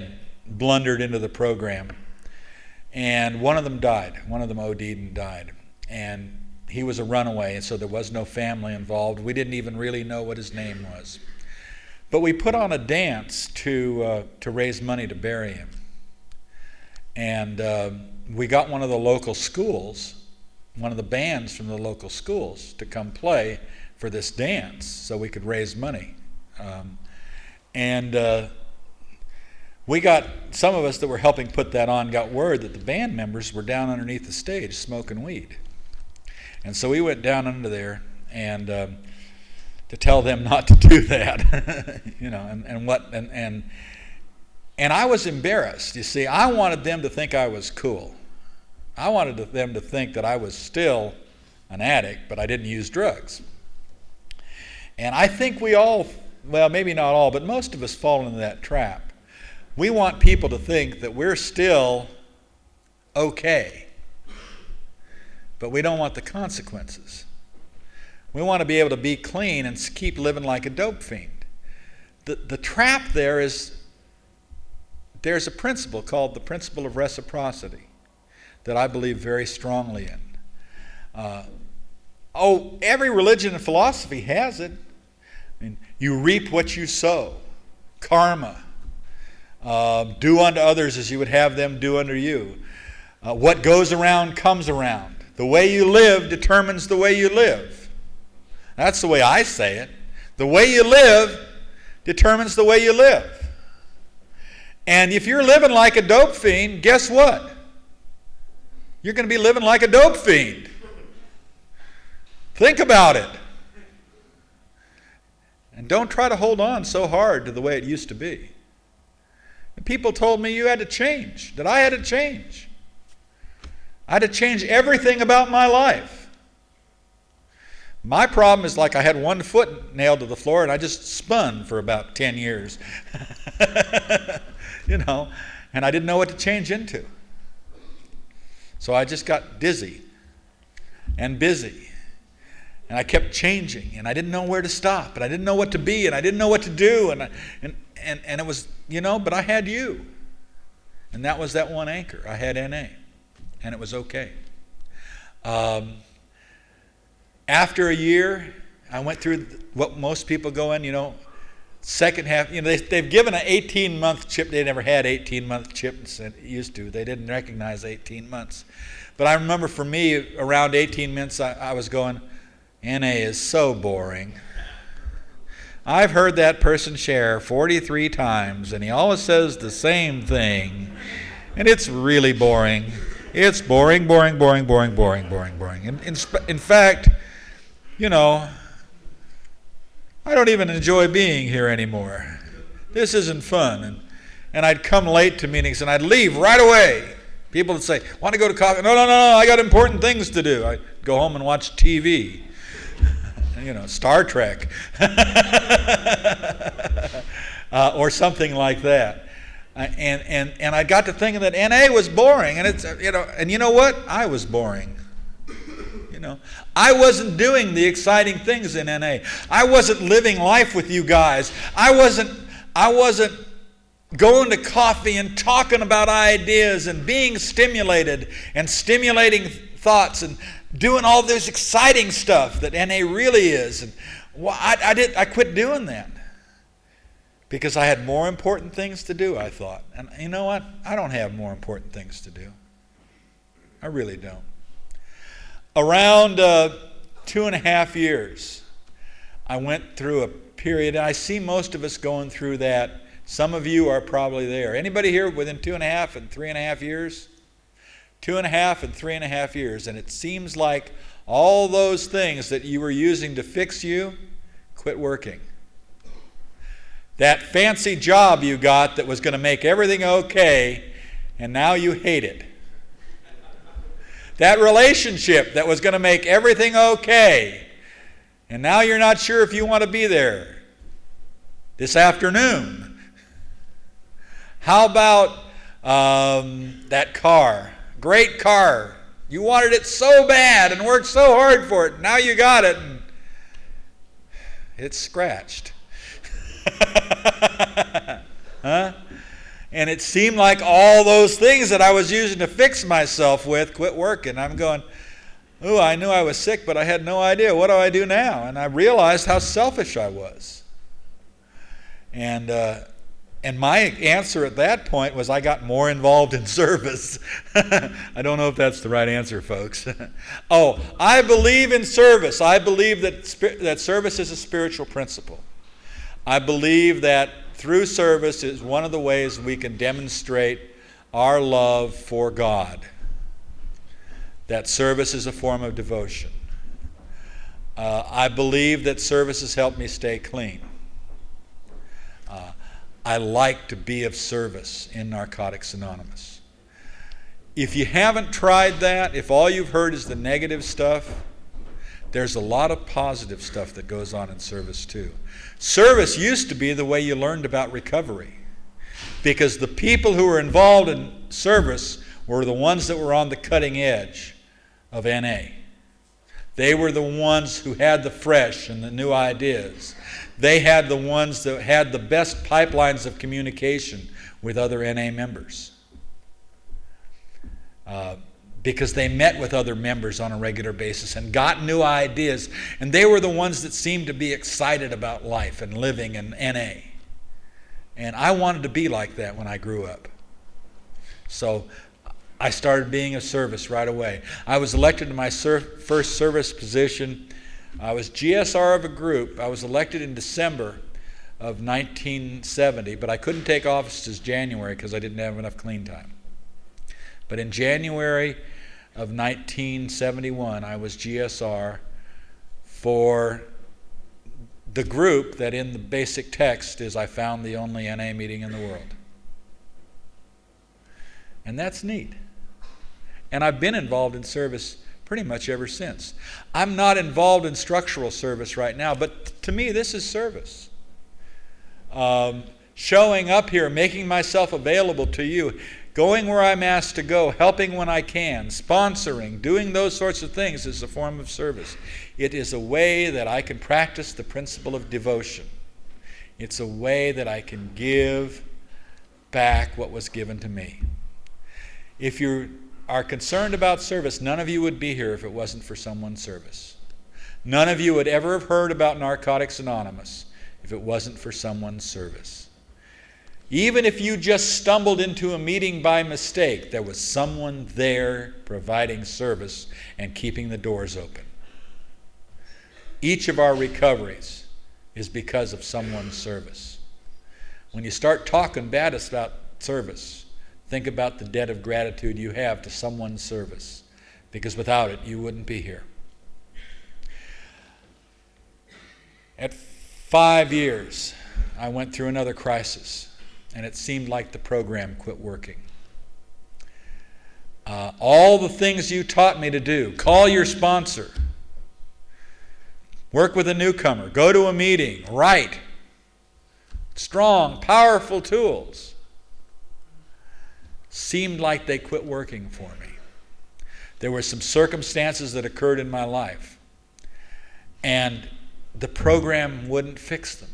blundered into the program. And one of them died. One of them O D'd and died. And he was a runaway, and so there was no family involved. We didn't even really know what his name was. But we put on a dance to uh, to raise money to bury him. And uh, we got one of the local schools, one of the bands from the local schools, to come play for this dance so we could raise money. Um, and uh, we got, some of us that were helping put that on got word that the band members were down underneath the stage smoking weed. And so we went down under there and um, to tell them not to do that, you know, and, and what, and, and and I was embarrassed. You see, I wanted them to think I was cool. I wanted them to think that I was still an addict, but I didn't use drugs. And I think we all, well, maybe not all, but most of us fall into that trap. We want people to think that we're still okay, but we don't want the consequences. We want to be able to be clean and keep living like a dope fiend. The, the trap there is, there's a principle called the principle of reciprocity that I believe very strongly in. Uh, oh, every religion and philosophy has it. I mean, you reap what you sow. Karma. Uh, do unto others as you would have them do unto you. Uh, what goes around comes around. The way you live determines the way you live. That's the way I say it. The way you live determines the way you live. And if you're living like a dope fiend, guess what? You're going to be living like a dope fiend. Think about it. And don't try to hold on so hard to the way it used to be. And people told me you had to change, that I had to change. I had to change everything about my life. My problem is like I had one foot nailed to the floor and I just spun for about ten years. You know, and I didn't know what to change into. So I just got dizzy and busy. And I kept changing, and I didn't know where to stop, and I didn't know what to be, and I didn't know what to do, and I, and, and, and it was, you know, but I had you. And that was that one anchor. I had N A, and it was okay. Um, after a year, I went through what most people go in, you know, second half, you know, they, they've given an eighteen-month chip. They never had eighteen-month chips. It used to. They didn't recognize eighteen months. But I remember for me, around eighteen months, I, I was going, N A is so boring. I've heard that person share forty-three times, and he always says the same thing. And it's really boring. It's boring, boring, boring, boring, boring, boring, boring. In, in, in fact, you know, I don't even enjoy being here anymore. This isn't fun. And, and I'd come late to meetings and I'd leave right away. People would say, want to go to coffee? No, no, no, no, I got important things to do. I'd go home and watch T V. You know, Star Trek. uh, or something like that. Uh, and, and, and I got to thinking that N A was boring. And, it's, you know, and you know what? I was boring. You know, I wasn't doing the exciting things in N A. I wasn't living life with you guys. I wasn't I wasn't going to coffee and talking about ideas and being stimulated and stimulating thoughts and doing all this exciting stuff that N A really is. And well, I, I did I quit doing that because I had more important things to do, I thought. And you know what? I don't have more important things to do. I really don't. Around uh, two and a half years, I went through a period, and I see most of us going through that. Some of you are probably there. Anybody here within two and a half and three and a half years? Two and a half and three and a half years. And it seems like all those things that you were using to fix you quit working. That fancy job you got that was going to make everything okay, and now you hate it. That relationship that was going to make everything okay, and now you're not sure if you want to be there this afternoon. How about um, that car? Great car. You wanted it so bad and worked so hard for it. Now you got it, and it's scratched. Huh? And it seemed like all those things that I was using to fix myself with quit working. I'm going, oh, I knew I was sick, but I had no idea. What do I do now? And I realized how selfish I was. And uh, and my answer at that point was I got more involved in service. I don't know if that's the right answer, folks. Oh, I believe in service. I believe that that service is a spiritual principle. I believe that through service is one of the ways we can demonstrate our love for God. That service is a form of devotion. Uh, I believe that service has helped me stay clean. Uh, I like to be of service in Narcotics Anonymous. If you haven't tried that, if all you've heard is the negative stuff, there's a lot of positive stuff that goes on in service too. Service used to be the way you learned about recovery, because the people who were involved in service were the ones that were on the cutting edge of N A. They were the ones who had the fresh and the new ideas. They had the ones that had the best pipelines of communication with other N A members. Uh, because they met with other members on a regular basis and got new ideas. And they were the ones that seemed to be excited about life and living in N A. And I wanted to be like that when I grew up. So I started being of service right away. I was elected to my ser- first service position. I was G S R of a group. I was elected in December of nineteen seventy, but I couldn't take office till January because I didn't have enough clean time. But in January of nineteen seventy-one, I was G S R for the group that in the basic text is I found the only N A meeting in the world. And that's neat. And I've been involved in service pretty much ever since. I'm not involved in structural service right now, but to me this is service. Um, showing up here, making myself available to you, going where I'm asked to go, helping when I can, sponsoring, doing those sorts of things is a form of service. It is a way that I can practice the principle of devotion. It's a way that I can give back what was given to me. If you are concerned about service, none of you would be here if it wasn't for someone's service. None of you would ever have heard about Narcotics Anonymous if it wasn't for someone's service. Even if you just stumbled into a meeting by mistake, there was someone there providing service and keeping the doors open. Each of our recoveries is because of someone's service. When you start talking bad about service, think about the debt of gratitude you have to someone's service, because without it, you wouldn't be here. At five years, I went through another crisis, and it seemed like the program quit working. Uh, all the things you taught me to do, call your sponsor, work with a newcomer, go to a meeting, write, strong, powerful tools, seemed like they quit working for me. There were some circumstances that occurred in my life, and the program wouldn't fix them.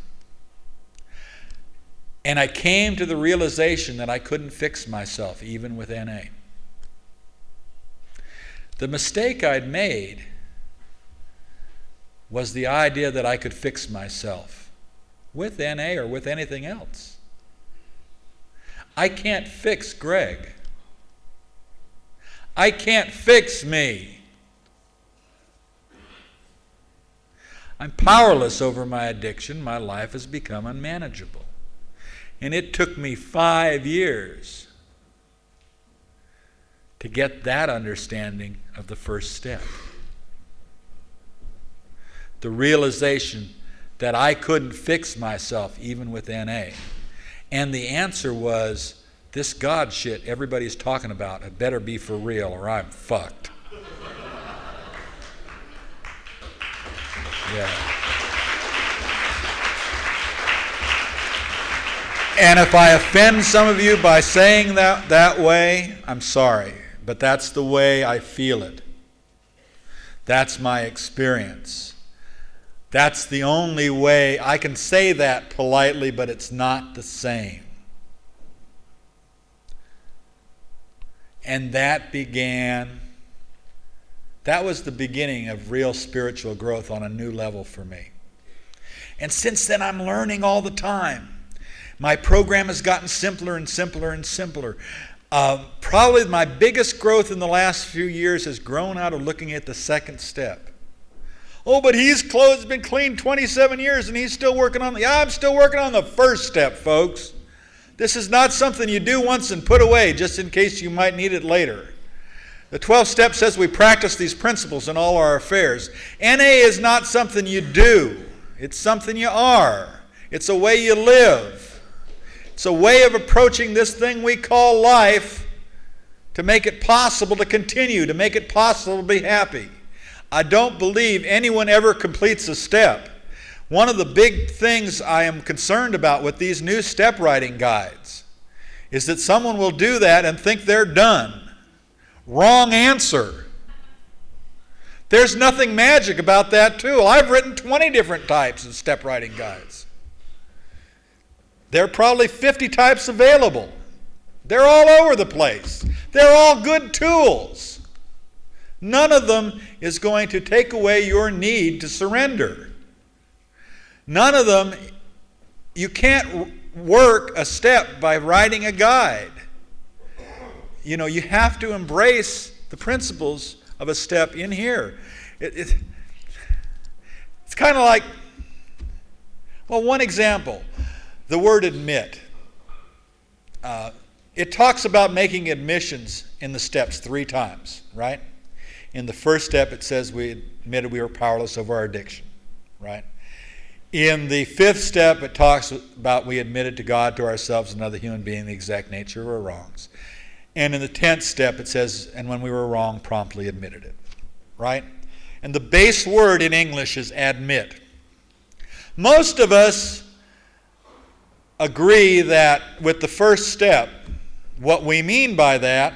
And I came to the realization that I couldn't fix myself, even with N A. The mistake I'd made was the idea that I could fix myself with N A or with anything else. I can't fix Greg. I can't fix me. I'm powerless over my addiction. My life has become unmanageable. And it took me five years to get that understanding of the first step. The realization that I couldn't fix myself even with N A. And the answer was, this God shit everybody's talking about, it better be for real or I'm fucked. Yeah. And if I offend some of you by saying that that way, I'm sorry, but that's the way I feel it. That's my experience. That's the only way I can say that politely, but it's not the same. And that began, that was the beginning of real spiritual growth on a new level for me. And since then, I'm learning all the time. My program has gotten simpler and simpler and simpler. Uh, probably my biggest growth in the last few years has grown out of looking at the second step. Oh, but he's clothes been clean twenty-seven years and he's still working on the, yeah, I'm still working on the first step, folks. This is not something you do once and put away just in case you might need it later. The twelfth step says we practice these principles in all our affairs. N A is not something you do. It's something you are. It's a way you live. It's a way of approaching this thing we call life to make it possible to continue, to make it possible to be happy. I don't believe anyone ever completes a step. One of the big things I am concerned about with these new step writing guides is that someone will do that and think they're done. Wrong answer. There's nothing magic about that tool. I've written twenty different types of step writing guides. There are probably fifty types available. They're all over the place. They're all good tools. None of them is going to take away your need to surrender. None of them, you can't work a step by writing a guide. You know, you have to embrace the principles of a step in here. It, it, it's kind of like, well, one example, the word admit. Uh, it talks about making admissions in the steps three times, right? In the first step, it says we admitted we were powerless over our addiction, right? In the fifth step, it talks about we admitted to God, to ourselves, another human being, the exact nature of our wrongs. And in the tenth step, it says, and when we were wrong, promptly admitted it, right? And the base word in English is admit. Most of us agree that with the first step, what we mean by that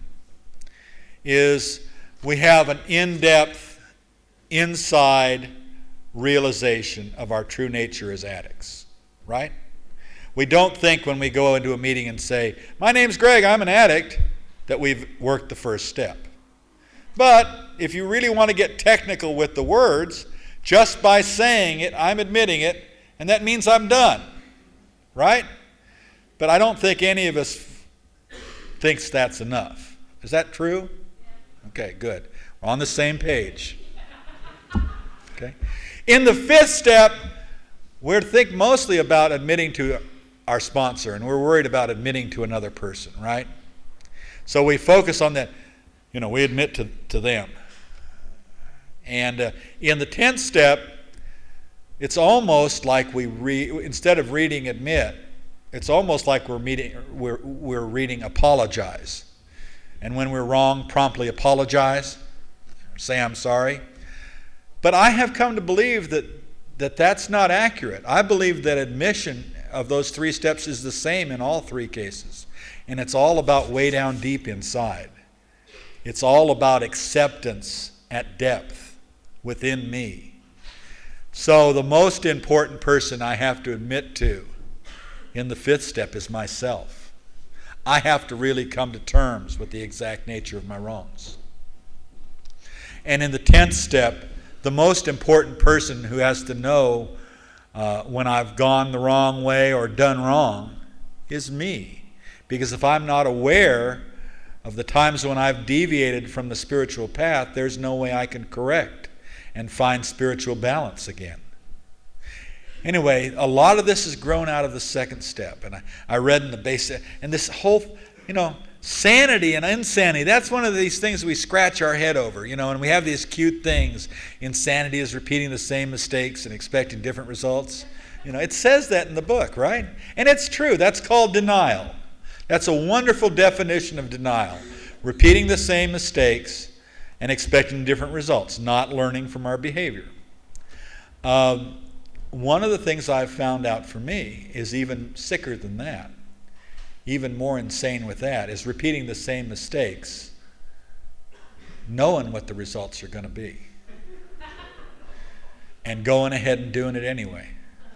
is we have an in-depth, inside realization of our true nature as addicts, right? We don't think when we go into a meeting and say, my name's Greg, I'm an addict, that we've worked the first step. But if you really want to get technical with the words, just by saying it, I'm admitting it, and that means I'm done, right? But I don't think any of us thinks that's enough. Is that true? Okay, good. We're on the same page. Okay. In the fifth step, we're think mostly about admitting to our sponsor, and we're worried about admitting to another person, right? So we focus on that, you know, we admit to, to them. And uh, in the tenth step, it's almost like we read, instead of reading admit, it's almost like we're, meeting, we're, we're reading apologize. And when we're wrong, promptly apologize, say I'm sorry. But I have come to believe that, that that's not accurate. I believe that admission of those three steps is the same in all three cases. And it's all about way down deep inside. It's all about acceptance at depth within me. So the most important person I have to admit to in the fifth step is myself. I have to really come to terms with the exact nature of my wrongs. And in the tenth step, the most important person who has to know uh, when I've gone the wrong way or done wrong is me. Because if I'm not aware of the times when I've deviated from the spiritual path, there's no way I can correct and find spiritual balance again. Anyway, a lot of this has grown out of the second step. And I, I read in the basic, and this whole, you know, sanity and insanity, that's one of these things we scratch our head over, you know, and we have these cute things. Insanity is repeating the same mistakes and expecting different results. You know, it says that in the book, right? And it's true. That's called denial. That's a wonderful definition of denial. Repeating the same mistakes and expecting different results, not learning from our behavior. Um, one of the things I've found out for me is even sicker than that, even more insane with that, is repeating the same mistakes, knowing what the results are going to be, and going ahead and doing it anyway.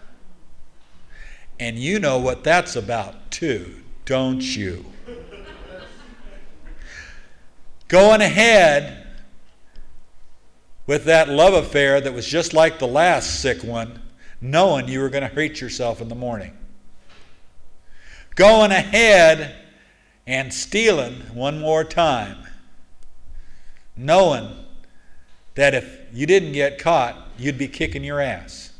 And you know what that's about too, don't you? going ahead with that love affair that was just like the last sick one, knowing you were going to hurt yourself in the morning. Going ahead and stealing one more time, knowing that if you didn't get caught, you'd be kicking your ass.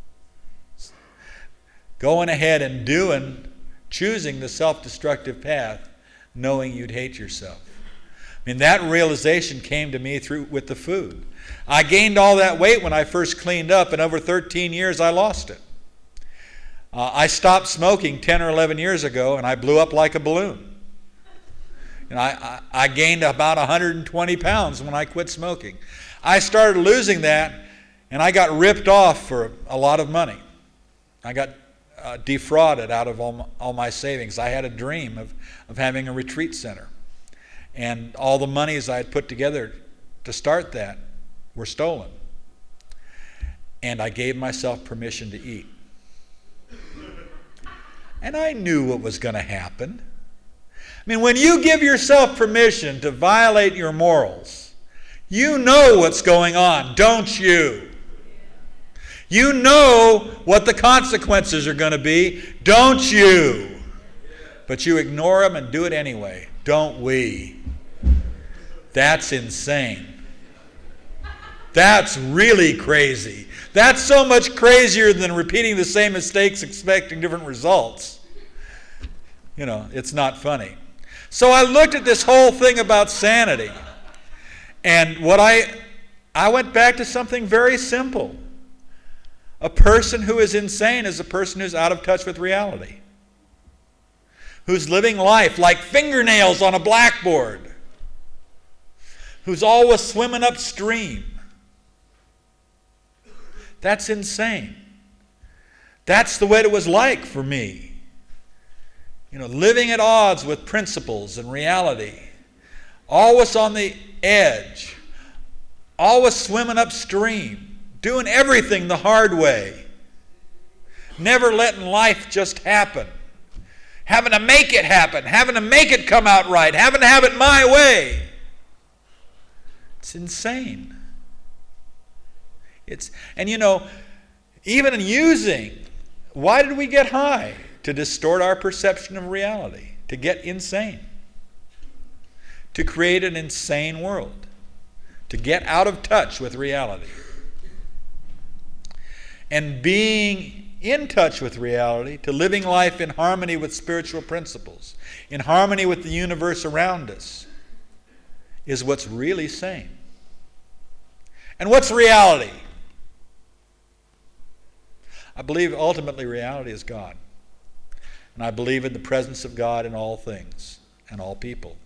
Going ahead and doing, choosing the self-destructive path, knowing you'd hate yourself. I mean, that realization came to me through with the food. I gained all that weight when I first cleaned up, and over thirteen years I lost it. Uh, I stopped smoking ten or eleven years ago, and I blew up like a balloon. And I, I, I gained about one hundred twenty pounds when I quit smoking. I started losing that, and I got ripped off for a lot of money. I got uh, defrauded out of all my, all my savings. I had a dream of, of having a retreat center. And all the monies I had put together to start that were stolen. And I gave myself permission to eat. And I knew what was going to happen. I mean, when you give yourself permission to violate your morals, you know what's going on, don't you? You know what the consequences are going to be, don't you? But you ignore them and do it anyway, don't we? That's insane. That's really crazy. That's so much crazier than repeating the same mistakes expecting different results. You know, it's not funny. So I looked at this whole thing about sanity, and what I I went back to something very simple. A person who is insane is a person who's out of touch with reality, who's living life like fingernails on a blackboard, who's always swimming upstream. That's insane. That's the way it was like for me. You know, living at odds with principles and reality, always on the edge, always swimming upstream, doing everything the hard way, never letting life just happen, having to make it happen, having to make it come out right, having to have it my way. It's insane. It's, and you know, even in using, why did we get high? To distort our perception of reality, to get insane, to create an insane world, to get out of touch with reality. And being in touch with reality, to living life in harmony with spiritual principles, in harmony with the universe around us, is what's really sane. And what's reality? I believe ultimately reality is God. And I believe in the presence of God in all things and all people.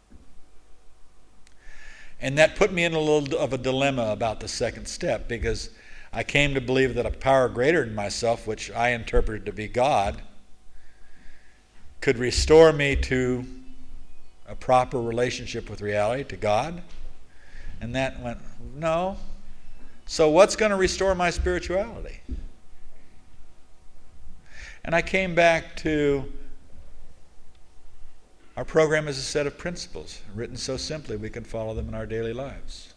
And that put me in a little of a dilemma about the second step, because I came to believe that a power greater than myself, which I interpreted to be God, could restore me to a proper relationship with reality, to God. And that went, no. So what's going to restore my spirituality? And I came back to our program is a set of principles, written so simply we can follow them in our daily lives.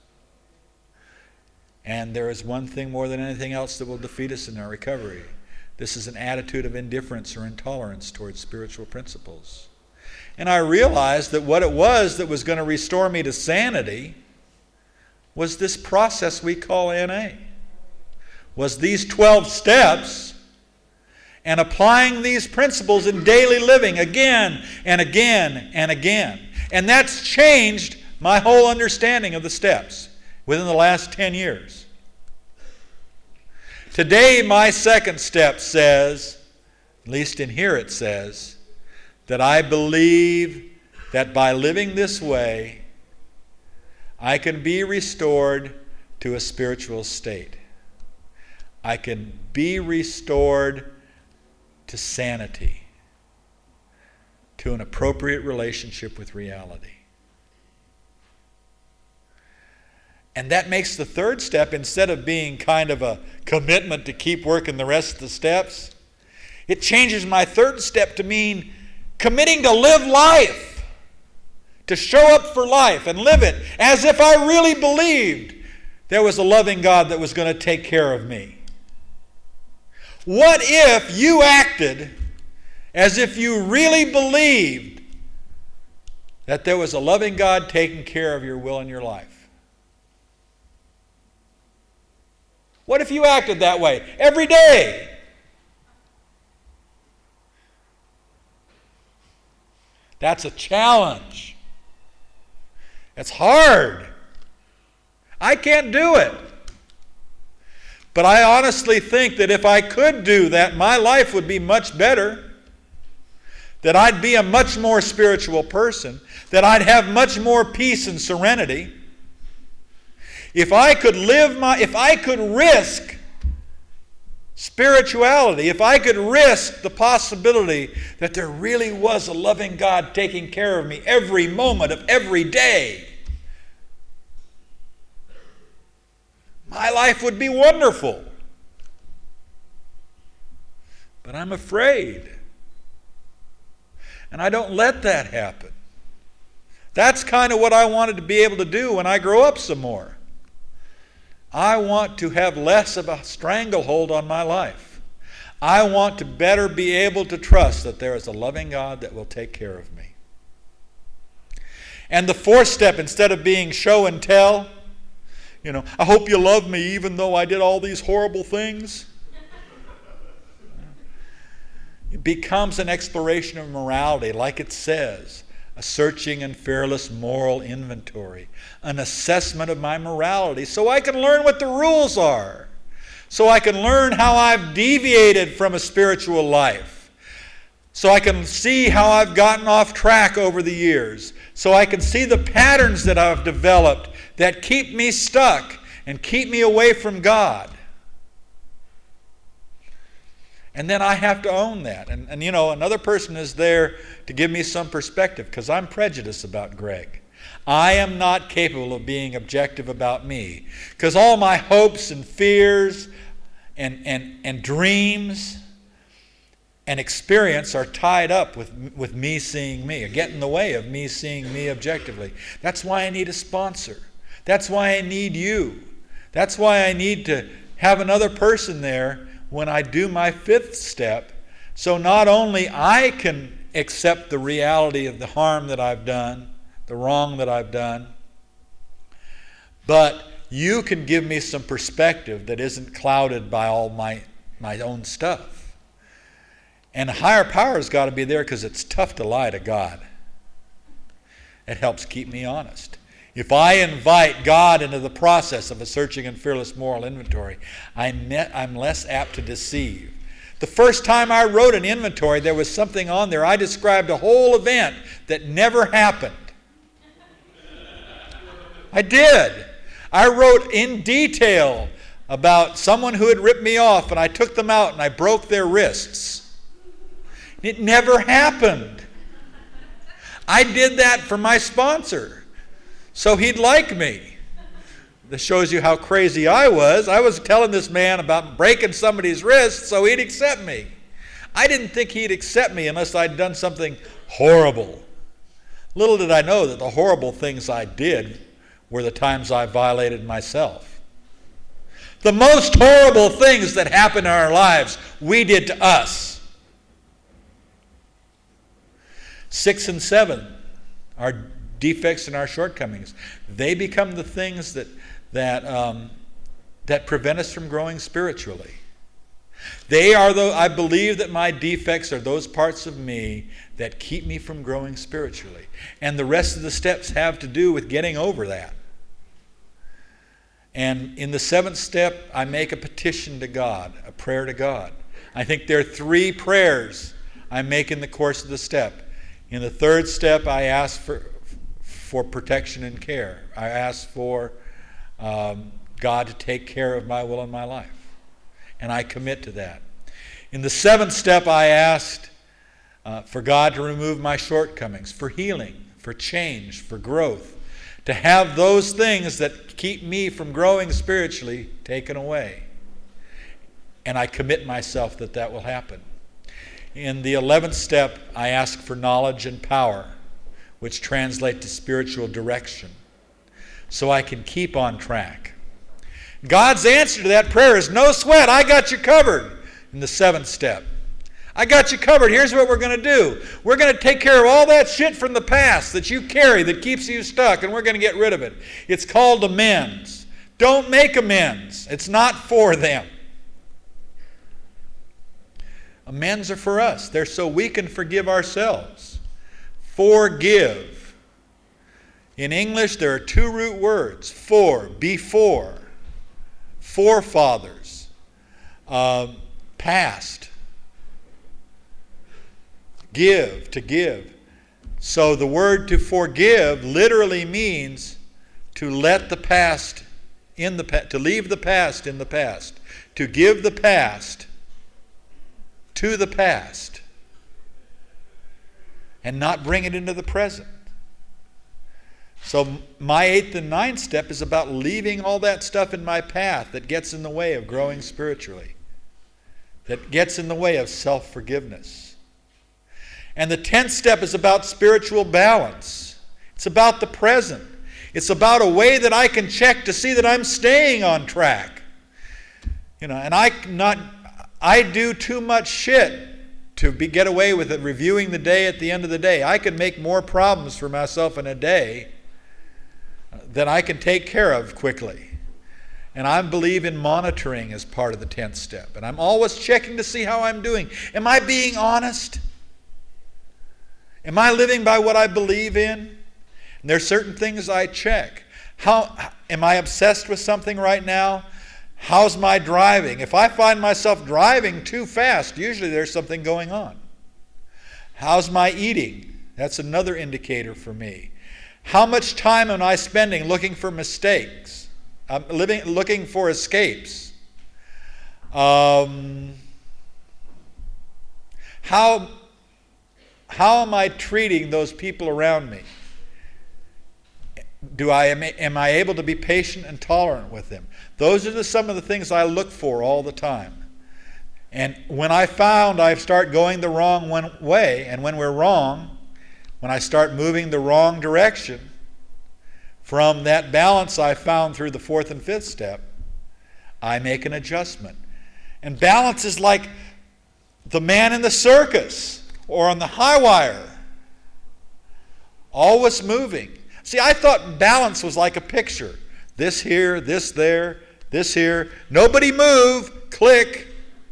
And there is one thing more than anything else that will defeat us in our recovery. This is an attitude of indifference or intolerance towards spiritual principles. And I realized that what it was that was going to restore me to sanity was this process we call N A. Was these twelve steps, and applying these principles in daily living again and again and again. And that's changed my whole understanding of the steps within the last ten years. Today, my second step says, at least in here it says, that I believe that by living this way, I can be restored to a spiritual state. I can be restored to sanity, to an appropriate relationship with reality. And that makes the third step, instead of being kind of a commitment to keep working the rest of the steps, it changes my third step to mean committing to live life, to show up for life and live it as if I really believed there was a loving God that was going to take care of me? What if you acted as if you really believed that there was a loving God taking care of your will and your life? What if you acted that way every day? That's a challenge. It's hard. I can't do it. But I honestly think that if I could do that, my life would be much better. That I'd be a much more spiritual person. That I'd have much more peace and serenity. If I could live my, if I could risk spirituality, if I could risk the possibility that there really was a loving God taking care of me every moment of every day, my life would be wonderful. But I'm afraid. And I don't let that happen. That's kind of what I wanted to be able to do when I grow up some more. I want to have less of a stranglehold on my life. I want to better be able to trust that there is a loving God that will take care of me. And the fourth step, instead of being show and tell, you know, I hope you love me even though I did all these horrible things. It becomes an exploration of morality, like it says. A searching and fearless moral inventory. An assessment of my morality so I can learn what the rules are. So I can learn how I've deviated from a spiritual life. So I can see how I've gotten off track over the years. So I can see the patterns that I've developed that keep me stuck and keep me away from God. And then I have to own that. And, and you know, another person is there to give me some perspective because I'm prejudiced about Greg. I am not capable of being objective about me because all my hopes and fears and, and, and dreams and experience are tied up with, with me seeing me, or get in the way of me seeing me objectively. That's why I need a sponsor. That's why I need you. That's why I need to have another person there when I do my fifth step, so not only I can accept the reality of the harm that I've done, the wrong that I've done, but you can give me some perspective that isn't clouded by all my, my own stuff. And a higher power has got to be there because it's tough to lie to God. It helps keep me honest. If I invite God into the process of a searching and fearless moral inventory, I'm less apt to deceive. The first time I wrote an inventory, there was something on there. I described a whole event that never happened. I did. I wrote in detail about someone who had ripped me off, and I took them out and I broke their wrists. It never happened. I did that for my sponsor. So he'd like me. This shows you how crazy I was. I was telling this man about breaking somebody's wrist so he'd accept me. I didn't think he'd accept me unless I'd done something horrible. Little did I know that the horrible things I did were the times I violated myself. The most horrible things that happen in our lives, we did to us. Six and seven are defects and our shortcomings. They become the things that that um, that prevent us from growing spiritually. They are the, I believe that my defects are those parts of me that keep me from growing spiritually. And the rest of the steps have to do with getting over that. And in the seventh step, I make a petition to God, a prayer to God. I think there are three prayers I make in the course of the step. In the third step, I ask for for protection and care. I ask for um, God to take care of my will and my life. And I commit to that. In the seventh step, I asked uh, for God to remove my shortcomings, for healing, for change, for growth, to have those things that keep me from growing spiritually taken away. And I commit myself that that will happen. In the eleventh step, I ask for knowledge and power, which translate to spiritual direction, so I can keep on track. God's answer to that prayer is no sweat, I got you covered in the seventh step. I got you covered. Here's what we're going to do. We're going to take care of all that shit from the past that you carry that keeps you stuck, and we're going to get rid of it. It's called amends. Don't make amends. It's not for them. Amends are for us. They're so we can forgive ourselves. Forgive. In English, there are two root words. For, before, forefathers, um, past. Give, to give. So the word to forgive literally means to let the past in the past, to leave the past in the past, to give the past to the past and not bring it into the present. So my eighth and ninth step is about leaving all that stuff in my path that gets in the way of growing spiritually, that gets in the way of self-forgiveness. And the tenth step is about spiritual balance. It's about the present. It's about a way that I can check to see that I'm staying on track. You know, and I not I do too much shit to be, get away with it reviewing the day at the end of the day. I can make more problems for myself in a day than I can take care of quickly. And I believe in monitoring as part of the tenth step. And I'm always checking to see how I'm doing. Am I being honest? Am I living by what I believe in? And there's certain things I check. How am I obsessed with something right now? How's my driving? If I find myself driving too fast, usually there's something going on. How's my eating? That's another indicator for me. How much time am I spending looking for mistakes? I'm living, looking for escapes. Um, how How am I treating those people around me? Do I am, am I able to be patient and tolerant with them? Those are the, some of the things I look for all the time. And when I found I start going the wrong one way, and when we're wrong, when I start moving the wrong direction from that balance I found through the fourth and fifth step, I make an adjustment. And balance is like the man in the circus or on the high wire, always moving. See, I thought balance was like a picture. This here, this there, this here. Nobody move, click.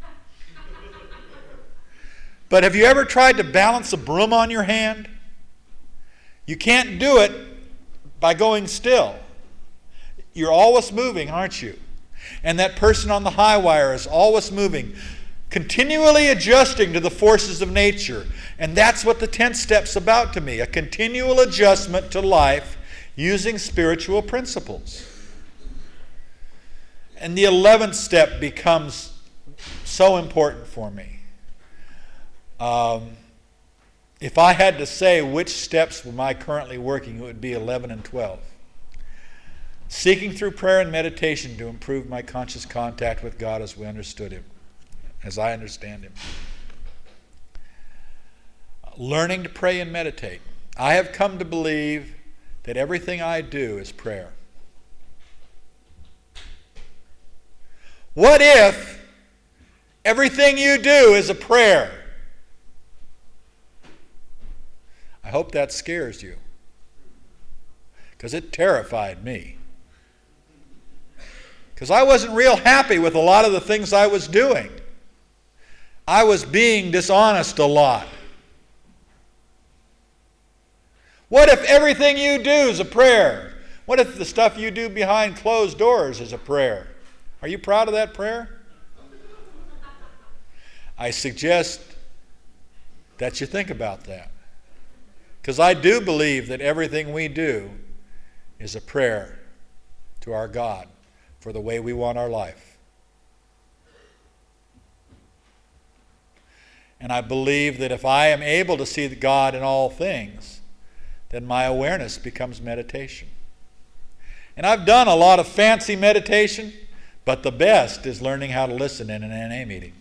But have you ever tried to balance a broom on your hand? You can't do it by going still. You're always moving, aren't you? And that person on the high wire is always moving, continually adjusting to the forces of nature. And that's what the tenth step's about to me, a continual adjustment to life using spiritual principles. And the eleventh step becomes so important for me. Um, if I had to say which steps am I currently working, it would be eleven and twelve. Seeking through prayer and meditation to improve my conscious contact with God as we understood Him. As I understand Him. Learning to pray and meditate. I have come to believe that everything I do is prayer. What if everything you do is a prayer? I hope that scares you, because it terrified me. Because I wasn't real happy with a lot of the things I was doing. I was being dishonest a lot. What if everything you do is a prayer? What if the stuff you do behind closed doors is a prayer? Are you proud of that prayer? I suggest that you think about that. Because I do believe that everything we do is a prayer to our God for the way we want our life. And I believe that if I am able to see God in all things, then my awareness becomes meditation. And I've done a lot of fancy meditation, but the best is learning how to listen in an N A meeting.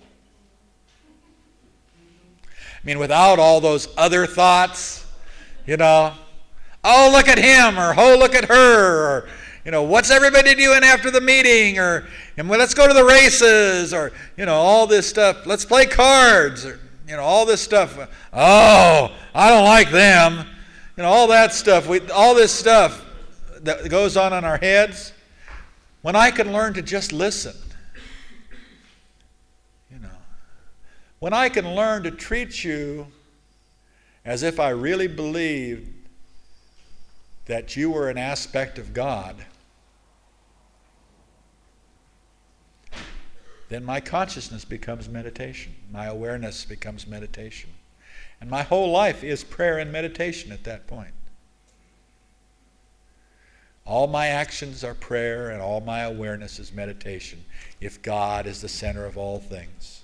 I mean, without all those other thoughts, you know, oh, look at him, or oh, look at her, or, you know, what's everybody doing after the meeting, or, and well, let's go to the races, or, you know, all this stuff. Let's play cards, or, you know, all this stuff. Oh, I don't like them. You know, all that stuff. We, all this stuff that goes on in our heads. When I can learn to just listen. You know, when I can learn to treat you as if I really believed that you were an aspect of God, then my consciousness becomes meditation. My awareness becomes meditation. And my whole life is prayer and meditation at that point. All my actions are prayer, and all my awareness is meditation, if God is the center of all things.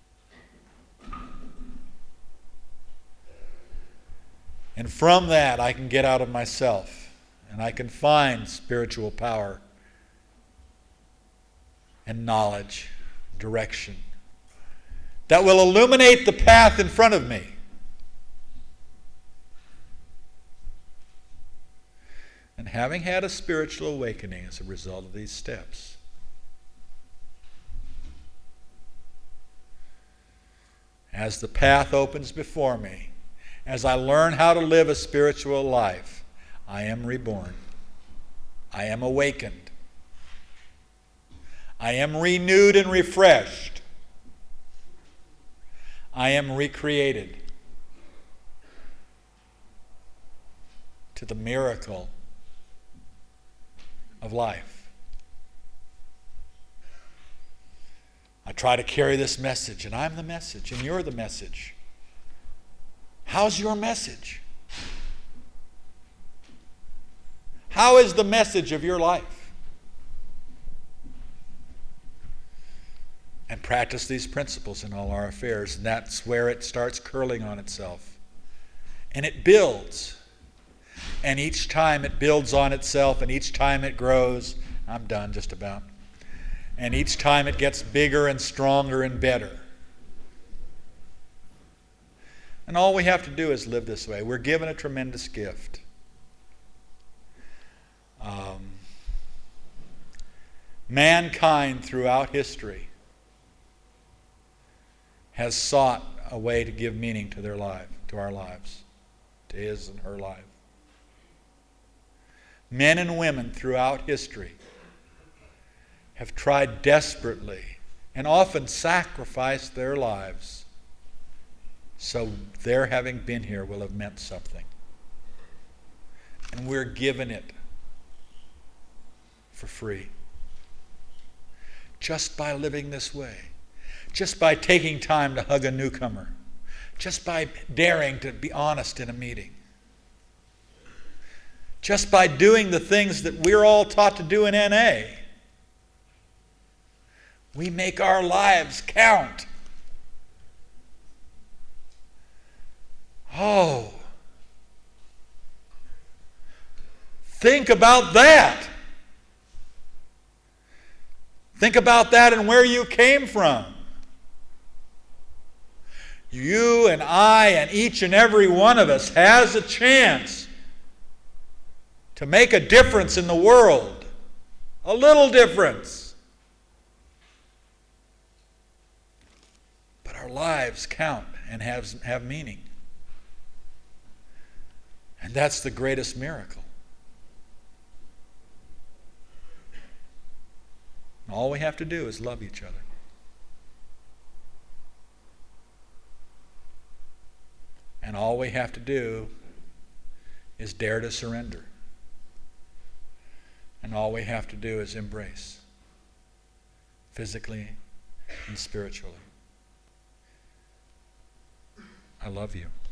And from that, I can get out of myself, and I can find spiritual power and knowledge, direction, that will illuminate the path in front of me. And having had a spiritual awakening as a result of these steps, as the path opens before me, as I learn how to live a spiritual life, I am reborn. I am awakened. I am renewed and refreshed. I am recreated to the miracle of life. I try to carry this message, and I'm the message, and you're the message. How's your message? How is the message of your life? And practice these principles in all our affairs, and that's where it starts curling on itself. And it builds. And each time it builds on itself, and each time it grows. I'm done just about. And each time it gets bigger and stronger and better. And all we have to do is live this way. We're given a tremendous gift. Um, mankind throughout history has sought a way to give meaning to their life, to our lives, to his and her life. Men and women throughout history have tried desperately and often sacrificed their lives so their having been here will have meant something. And we're given it for free. Just by living this way. Just by taking time to hug a newcomer. Just by daring to be honest in a meeting. Just by doing the things that we're all taught to do in N A. We make our lives count. Oh. Think about that. Think about that and where you came from. You and I and each and every one of us has a chance to make a difference in the world. A little difference. But our lives count and have, have meaning. And that's the greatest miracle. And all we have to do is love each other. And all we have to do is dare to surrender. And all we have to do is embrace, physically and spiritually. I love you.